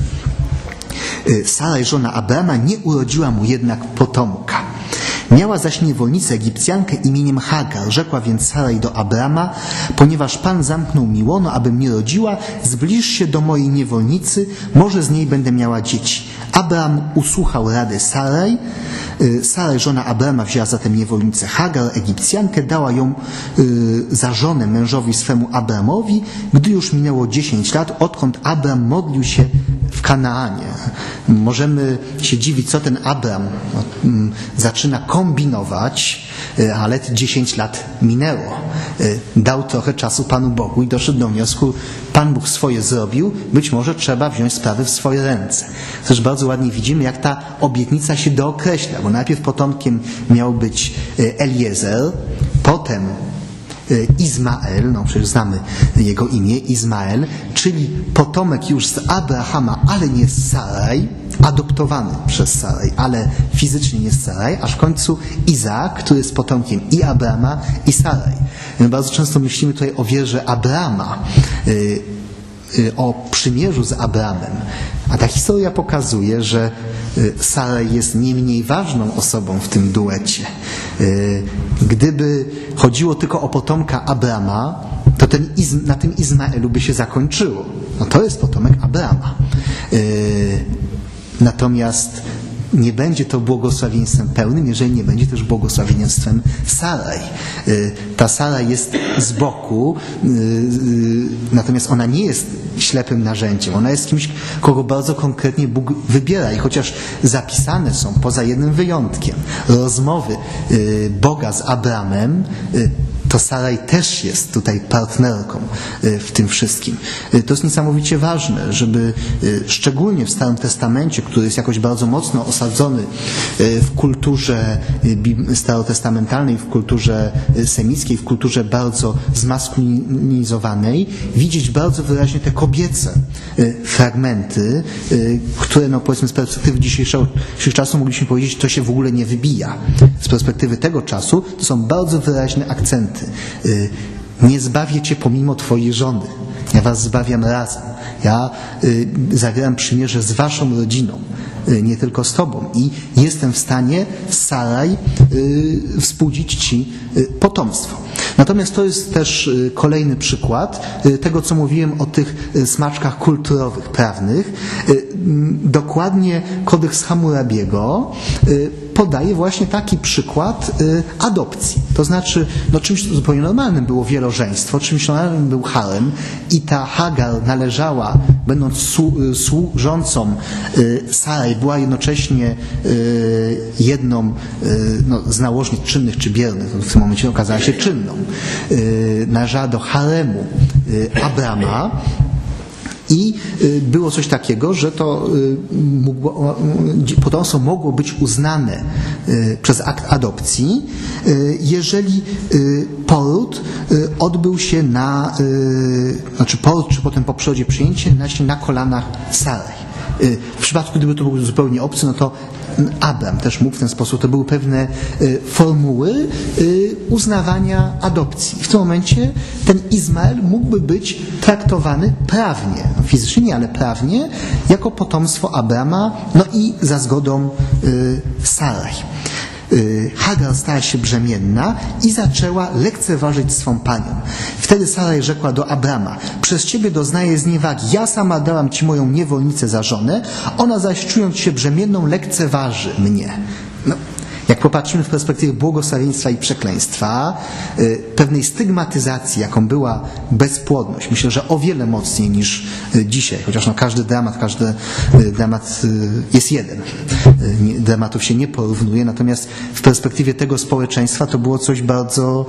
Saraj, żona Abrama, nie urodziła mu jednak potomka. Miała zaś niewolnicę Egipcjankę imieniem Hagar. Rzekła więc Saraj do Abrama: ponieważ Pan zamknął mi łono, abym nie rodziła, zbliż się do mojej niewolnicy, może z niej będę miała dzieci. Abram usłuchał rady Saraj. Saraj, żona Abrama, wzięła zatem niewolnicę Hagar, Egipcjankę, dała ją za żonę mężowi swemu Abramowi, gdy już minęło 10 lat, odkąd Abram modlił się w Kanaanie. Możemy się dziwić, co ten Abram zaczyna kombinować, ale 10 lat minęło. Dał trochę czasu Panu Bogu i doszedł do wniosku, Pan Bóg swoje zrobił, być może trzeba wziąć sprawy w swoje ręce. Też bardzo ładnie widzimy, jak ta obietnica się dookreśla, bo najpierw potomkiem miał być Eliezer, potem Izmael, no przecież znamy jego imię, Izmael, czyli potomek już z Abrahama, ale nie z Saraj, adoptowany przez Saraj, ale fizycznie nie z Saraj, aż w końcu Izaak, który jest potomkiem i Abrama, i Saraj. My bardzo często myślimy tutaj o wierze Abrama. o przymierzu z Abrahamem. A ta historia pokazuje, że Sarai jest nie mniej ważną osobą w tym duecie. Gdyby chodziło tylko o potomka Abrama, to na tym Izmaelu by się zakończyło. No to jest potomek Abrama. Natomiast nie będzie to błogosławieństwem pełnym, jeżeli nie będzie też błogosławieństwem Sarai. Ta Sarai jest z boku, natomiast ona nie jest ślepym narzędziem. Ona jest kimś, kogo bardzo konkretnie Bóg wybiera. I chociaż zapisane są, poza jednym wyjątkiem, rozmowy Boga z Abramem, to Sarai też jest tutaj partnerką w tym wszystkim. To jest niesamowicie ważne, żeby szczególnie w Starym Testamencie, który jest jakoś bardzo mocno osadzony w kulturze starotestamentalnej, w kulturze semickiej, w kulturze bardzo zmaskulinizowanej, widzieć bardzo wyraźnie te kobiece fragmenty, które, no powiedzmy z perspektywy dzisiejszych czasów mogliśmy powiedzieć, to się w ogóle nie wybija. Z perspektywy tego czasu to są bardzo wyraźne akcenty. Nie zbawię cię pomimo twojej żony. Ja was zbawiam razem. Ja zawieram przymierze z waszą rodziną, nie tylko z tobą. I jestem w stanie z Saraj współdzić ci potomstwo. Natomiast to jest też kolejny przykład tego, co mówiłem o tych smaczkach kulturowych, prawnych. Dokładnie kodeks Hammurabiego podaje właśnie taki przykład adopcji. To znaczy, no czymś zupełnie normalnym było wielożeństwo, czymś normalnym był harem i ta Hagar należała, będąc służącą Saraj, była jednocześnie jedną z nałożnic czynnych czy biernych, w tym momencie okazała się czynną. Należała do haremu Abrama. I było coś takiego, że to potomstwo mogło być uznane przez akt adopcji, jeżeli poród odbył się poród, czy potem po przyrodzie przyjęcie na kolanach Sarai. W przypadku, gdyby to był zupełnie obcy, no to Abram też mógł w ten sposób. To były pewne formuły uznawania adopcji. W tym momencie ten Izmael mógłby być traktowany prawnie, fizycznie nie, ale prawnie, jako potomstwo Abrama, no i za zgodą Sarai. Hagar stała się brzemienna i zaczęła lekceważyć swą panią. Wtedy Saraj rzekła do Abrama: przez ciebie doznaję zniewagi. Ja sama dałam ci moją niewolnicę za żonę, ona zaś czując się brzemienną lekceważy mnie. No, jak popatrzymy w perspektywie błogosławieństwa i przekleństwa, pewnej stygmatyzacji, jaką była bezpłodność, myślę, że o wiele mocniej niż dzisiaj, chociaż każdy dramat jest jeden. Dramatów się nie porównuje, natomiast w perspektywie tego społeczeństwa to było coś bardzo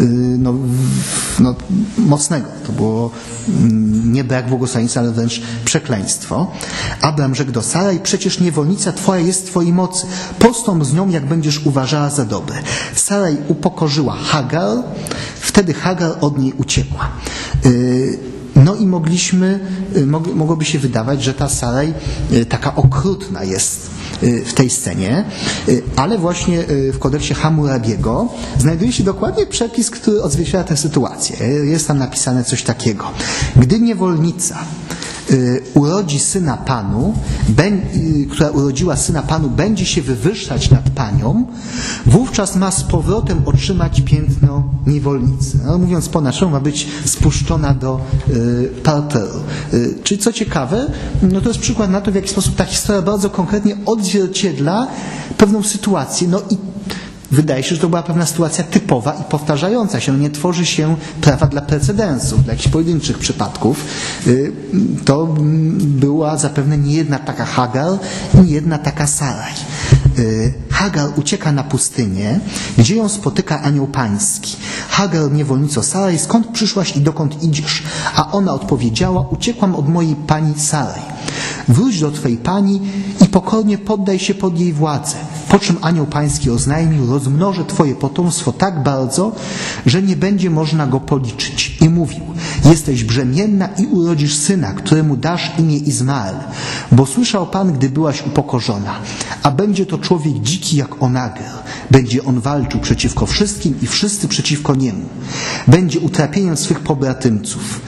mocnego. To było nie brak błogosławieństwa, ale wręcz przekleństwo. Abram rzekł do Saraj: przecież niewolnica twoja jest w twojej mocy. Postąp z nią, jak będziesz uważała za dobre. Saraj upokorzyła Hagar, wtedy Hagar od niej uciekła. No i mogłoby się wydawać, że ta Saraj taka okrutna jest w tej scenie, ale właśnie w kodeksie Hammurabiego znajduje się dokładnie przepis, który odzwierciedla tę sytuację. Jest tam napisane coś takiego: gdy niewolnica urodzi syna Panu, która urodziła syna Panu, będzie się wywyższać nad Panią, wówczas ma z powrotem otrzymać piętno niewolnicy. No, mówiąc po naszemu, ma być spuszczona do parteru. Czyli co ciekawe, no to jest przykład na to, w jaki sposób ta historia bardzo konkretnie odzwierciedla pewną sytuację. No i wydaje się, że to była pewna sytuacja typowa i powtarzająca się. No nie tworzy się prawa dla precedensów, dla jakichś pojedynczych przypadków. To była zapewne nie jedna taka Hagar, nie jedna taka Saraj. Hagar ucieka na pustynię, gdzie ją spotyka anioł pański. Hagar, niewolnico Saraj, skąd przyszłaś i dokąd idziesz? A ona odpowiedziała: uciekłam od mojej pani Saraj. Wróć do twej pani i pokornie poddaj się pod jej władzę. Po czym anioł pański oznajmił: rozmnożę twoje potomstwo tak bardzo, że nie będzie można go policzyć. I mówił: jesteś brzemienna i urodzisz syna, któremu dasz imię Izmael, bo słyszał Pan, gdy byłaś upokorzona. A będzie to człowiek dziki jak onager. Będzie on walczył przeciwko wszystkim i wszyscy przeciwko niemu. Będzie utrapieniem swych pobratymców.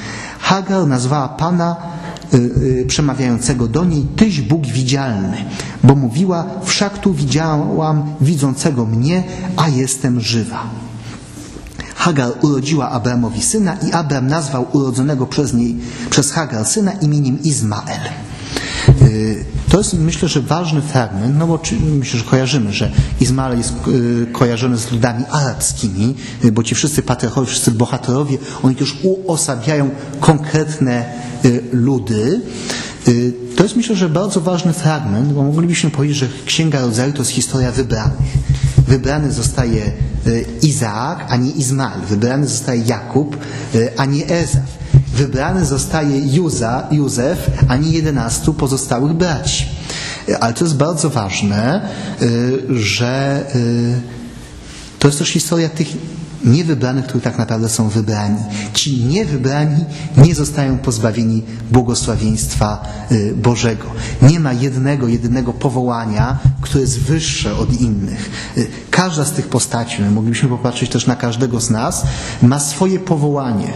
Hagar nazwała Pana przemawiającego do niej: Tyś Bóg widzialny, bo mówiła: wszak tu widziałam widzącego mnie, a jestem żywa. Hagar urodziła Abramowi syna i Abram nazwał urodzonego przez Hagar syna imieniem Izmael. To jest, myślę, że ważny fragment, no bo myślę, że kojarzymy, że Izmael jest kojarzony z ludami arabskimi, bo ci wszyscy patriarchowie, wszyscy bohaterowie, oni też uosabiają konkretne ludy. To jest, myślę, że bardzo ważny fragment, bo moglibyśmy powiedzieć, że Księga Rodzaju to jest historia wybranych. Wybrany zostaje Izaak, a nie Izmael. Wybrany zostaje Jakub, a nie Ezaf. Wybrany zostaje Józef, a nie 11 pozostałych braci. Ale to jest bardzo ważne, że to jest też historia tych niewybranych, którzy tak naprawdę są wybrani. Ci niewybrani nie zostają pozbawieni błogosławieństwa Bożego. Nie ma jedynego powołania, które jest wyższe od innych. Każda z tych postaci, my moglibyśmy popatrzeć też na każdego z nas, ma swoje powołanie.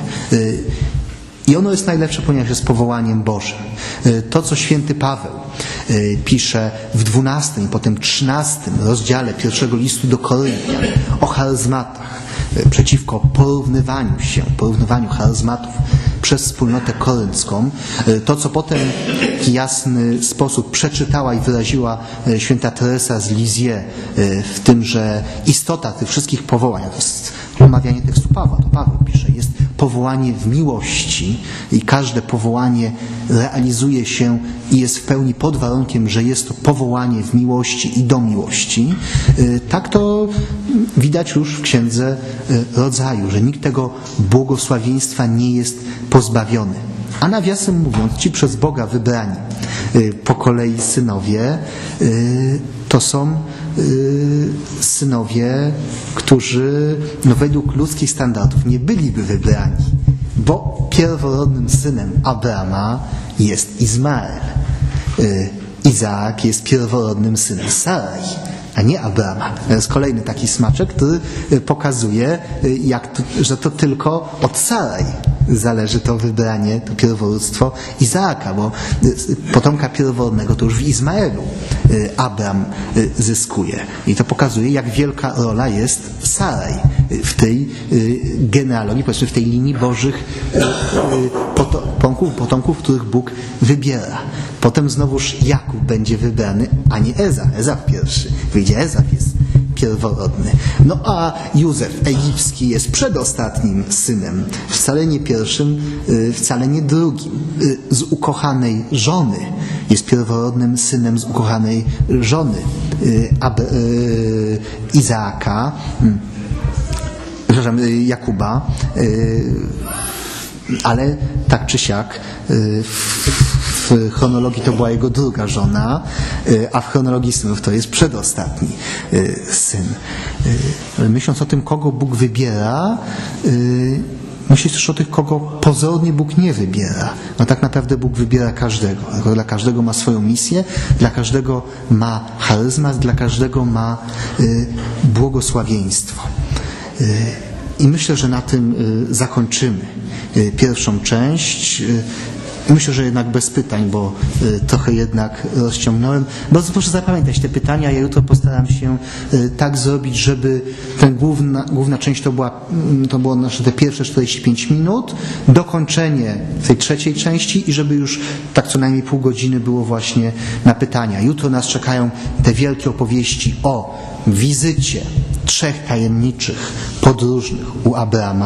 I ono jest najlepsze, ponieważ jest powołaniem Bożym. To, co święty Paweł pisze w 12 i potem 13 rozdziale pierwszego listu do Koryntian o charyzmatach, przeciwko porównywaniu charyzmatów przez wspólnotę koryncką, to, co potem w jasny sposób przeczytała i wyraziła święta Teresa z Lisieux, w tym, że istota tych wszystkich powołań, to jest omawianie tekstu Pawła, to Paweł pisze, jest powołanie w miłości i każde powołanie realizuje się i jest w pełni pod warunkiem, że jest to powołanie w miłości i do miłości. Tak to widać już w Księdze Rodzaju, że nikt tego błogosławieństwa nie jest pozbawiony. A nawiasem mówiąc, ci przez Boga wybrani po kolei synowie to są synowie, którzy według ludzkich standardów nie byliby wybrani, bo pierworodnym synem Abrama jest Izmael. Izaak jest pierworodnym synem Sarai, a nie Abrama. To jest kolejny taki smaczek, który pokazuje, że to tylko od Sarai zależy to wybranie, to pierworództwo Izaaka, bo potomka pierworodnego to już w Izmaelu Abram zyskuje. I to pokazuje, jak wielka rola jest Sarai w tej genealogii, powiedzmy w tej linii Bożych potomków, których Bóg wybiera. Potem znowuż Jakub będzie wybrany, a nie Ezaf pierwszy. Wyjdzie Ezaf jest pierworodny. No a Józef egipski jest przedostatnim synem, wcale nie pierwszym, wcale nie drugim. Z ukochanej żony jest pierworodnym synem z ukochanej żony Izaaka, Jakuba, ale tak czy siak w chronologii to była jego druga żona, a w chronologii synów to jest przedostatni syn. Myśląc o tym, kogo Bóg wybiera, myśleć też o tych, kogo pozornie Bóg nie wybiera. No tak naprawdę Bóg wybiera każdego. Dla każdego ma swoją misję, dla każdego ma charyzmat, dla każdego ma błogosławieństwo. I myślę, że na tym zakończymy pierwszą część. Myślę, że jednak bez pytań, bo trochę jednak rozciągnąłem. Bardzo proszę zapamiętać te pytania. Ja jutro postaram się tak zrobić, żeby ta główna część to było nasze te pierwsze 45 minut, dokończenie tej trzeciej części i żeby już tak co najmniej pół godziny było właśnie na pytania. Jutro nas czekają te wielkie opowieści o wizycie 3 tajemniczych podróżnych u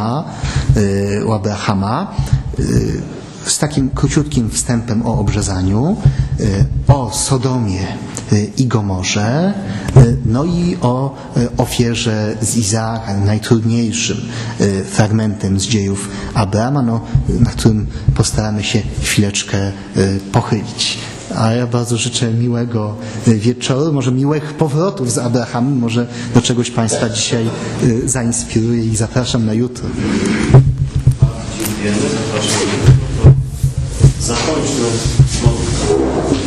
Abrahama, z takim króciutkim wstępem o obrzezaniu, o Sodomie i Gomorze, no i o ofierze z Izaakiem, najtrudniejszym fragmentem z dziejów Abrama, na którym postaramy się chwileczkę pochylić. A ja bardzo życzę miłego wieczoru, może miłych powrotów z Abrahamem, może do czegoś Państwa dzisiaj zainspiruję i zapraszam na jutro. Dziękujemy, zapraszamy. Zakończmy modlitwą.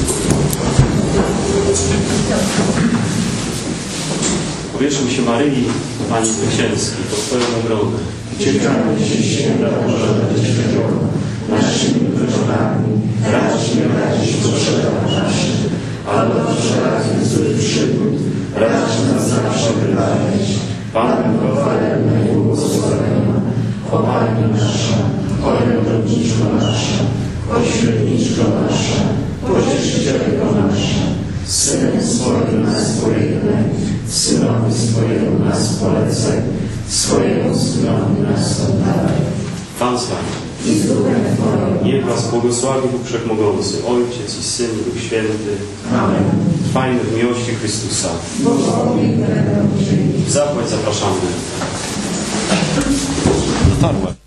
Powierzmy się Maryi, Pani Zwycięskiej, pod Twoją obronę. Uciekamy się, święta Boża, naszymi wyczonami, racz nie radzić potrzebom naszym, ale wszelakich złych przygód, racz nas zawsze wybawić. Pan chwalebna i błogosławiona, o Pani nasza, o Rodowniczko nasza, Pośredniczko nasza, Pocieszycielko nasza, Synem swoim nas pojednaj, Synowi swojemu nas polecaj, swojemu Synowi nas oddawaj. Pan z Wami. I z duchem Twoim. Niech Was błogosławi Bóg Wszechmogący, Ojciec i Syn i Duch Święty. Amen. Trwajmy w miłości Chrystusa. Błogosławiony W zakład zapraszamy. Dotarłem.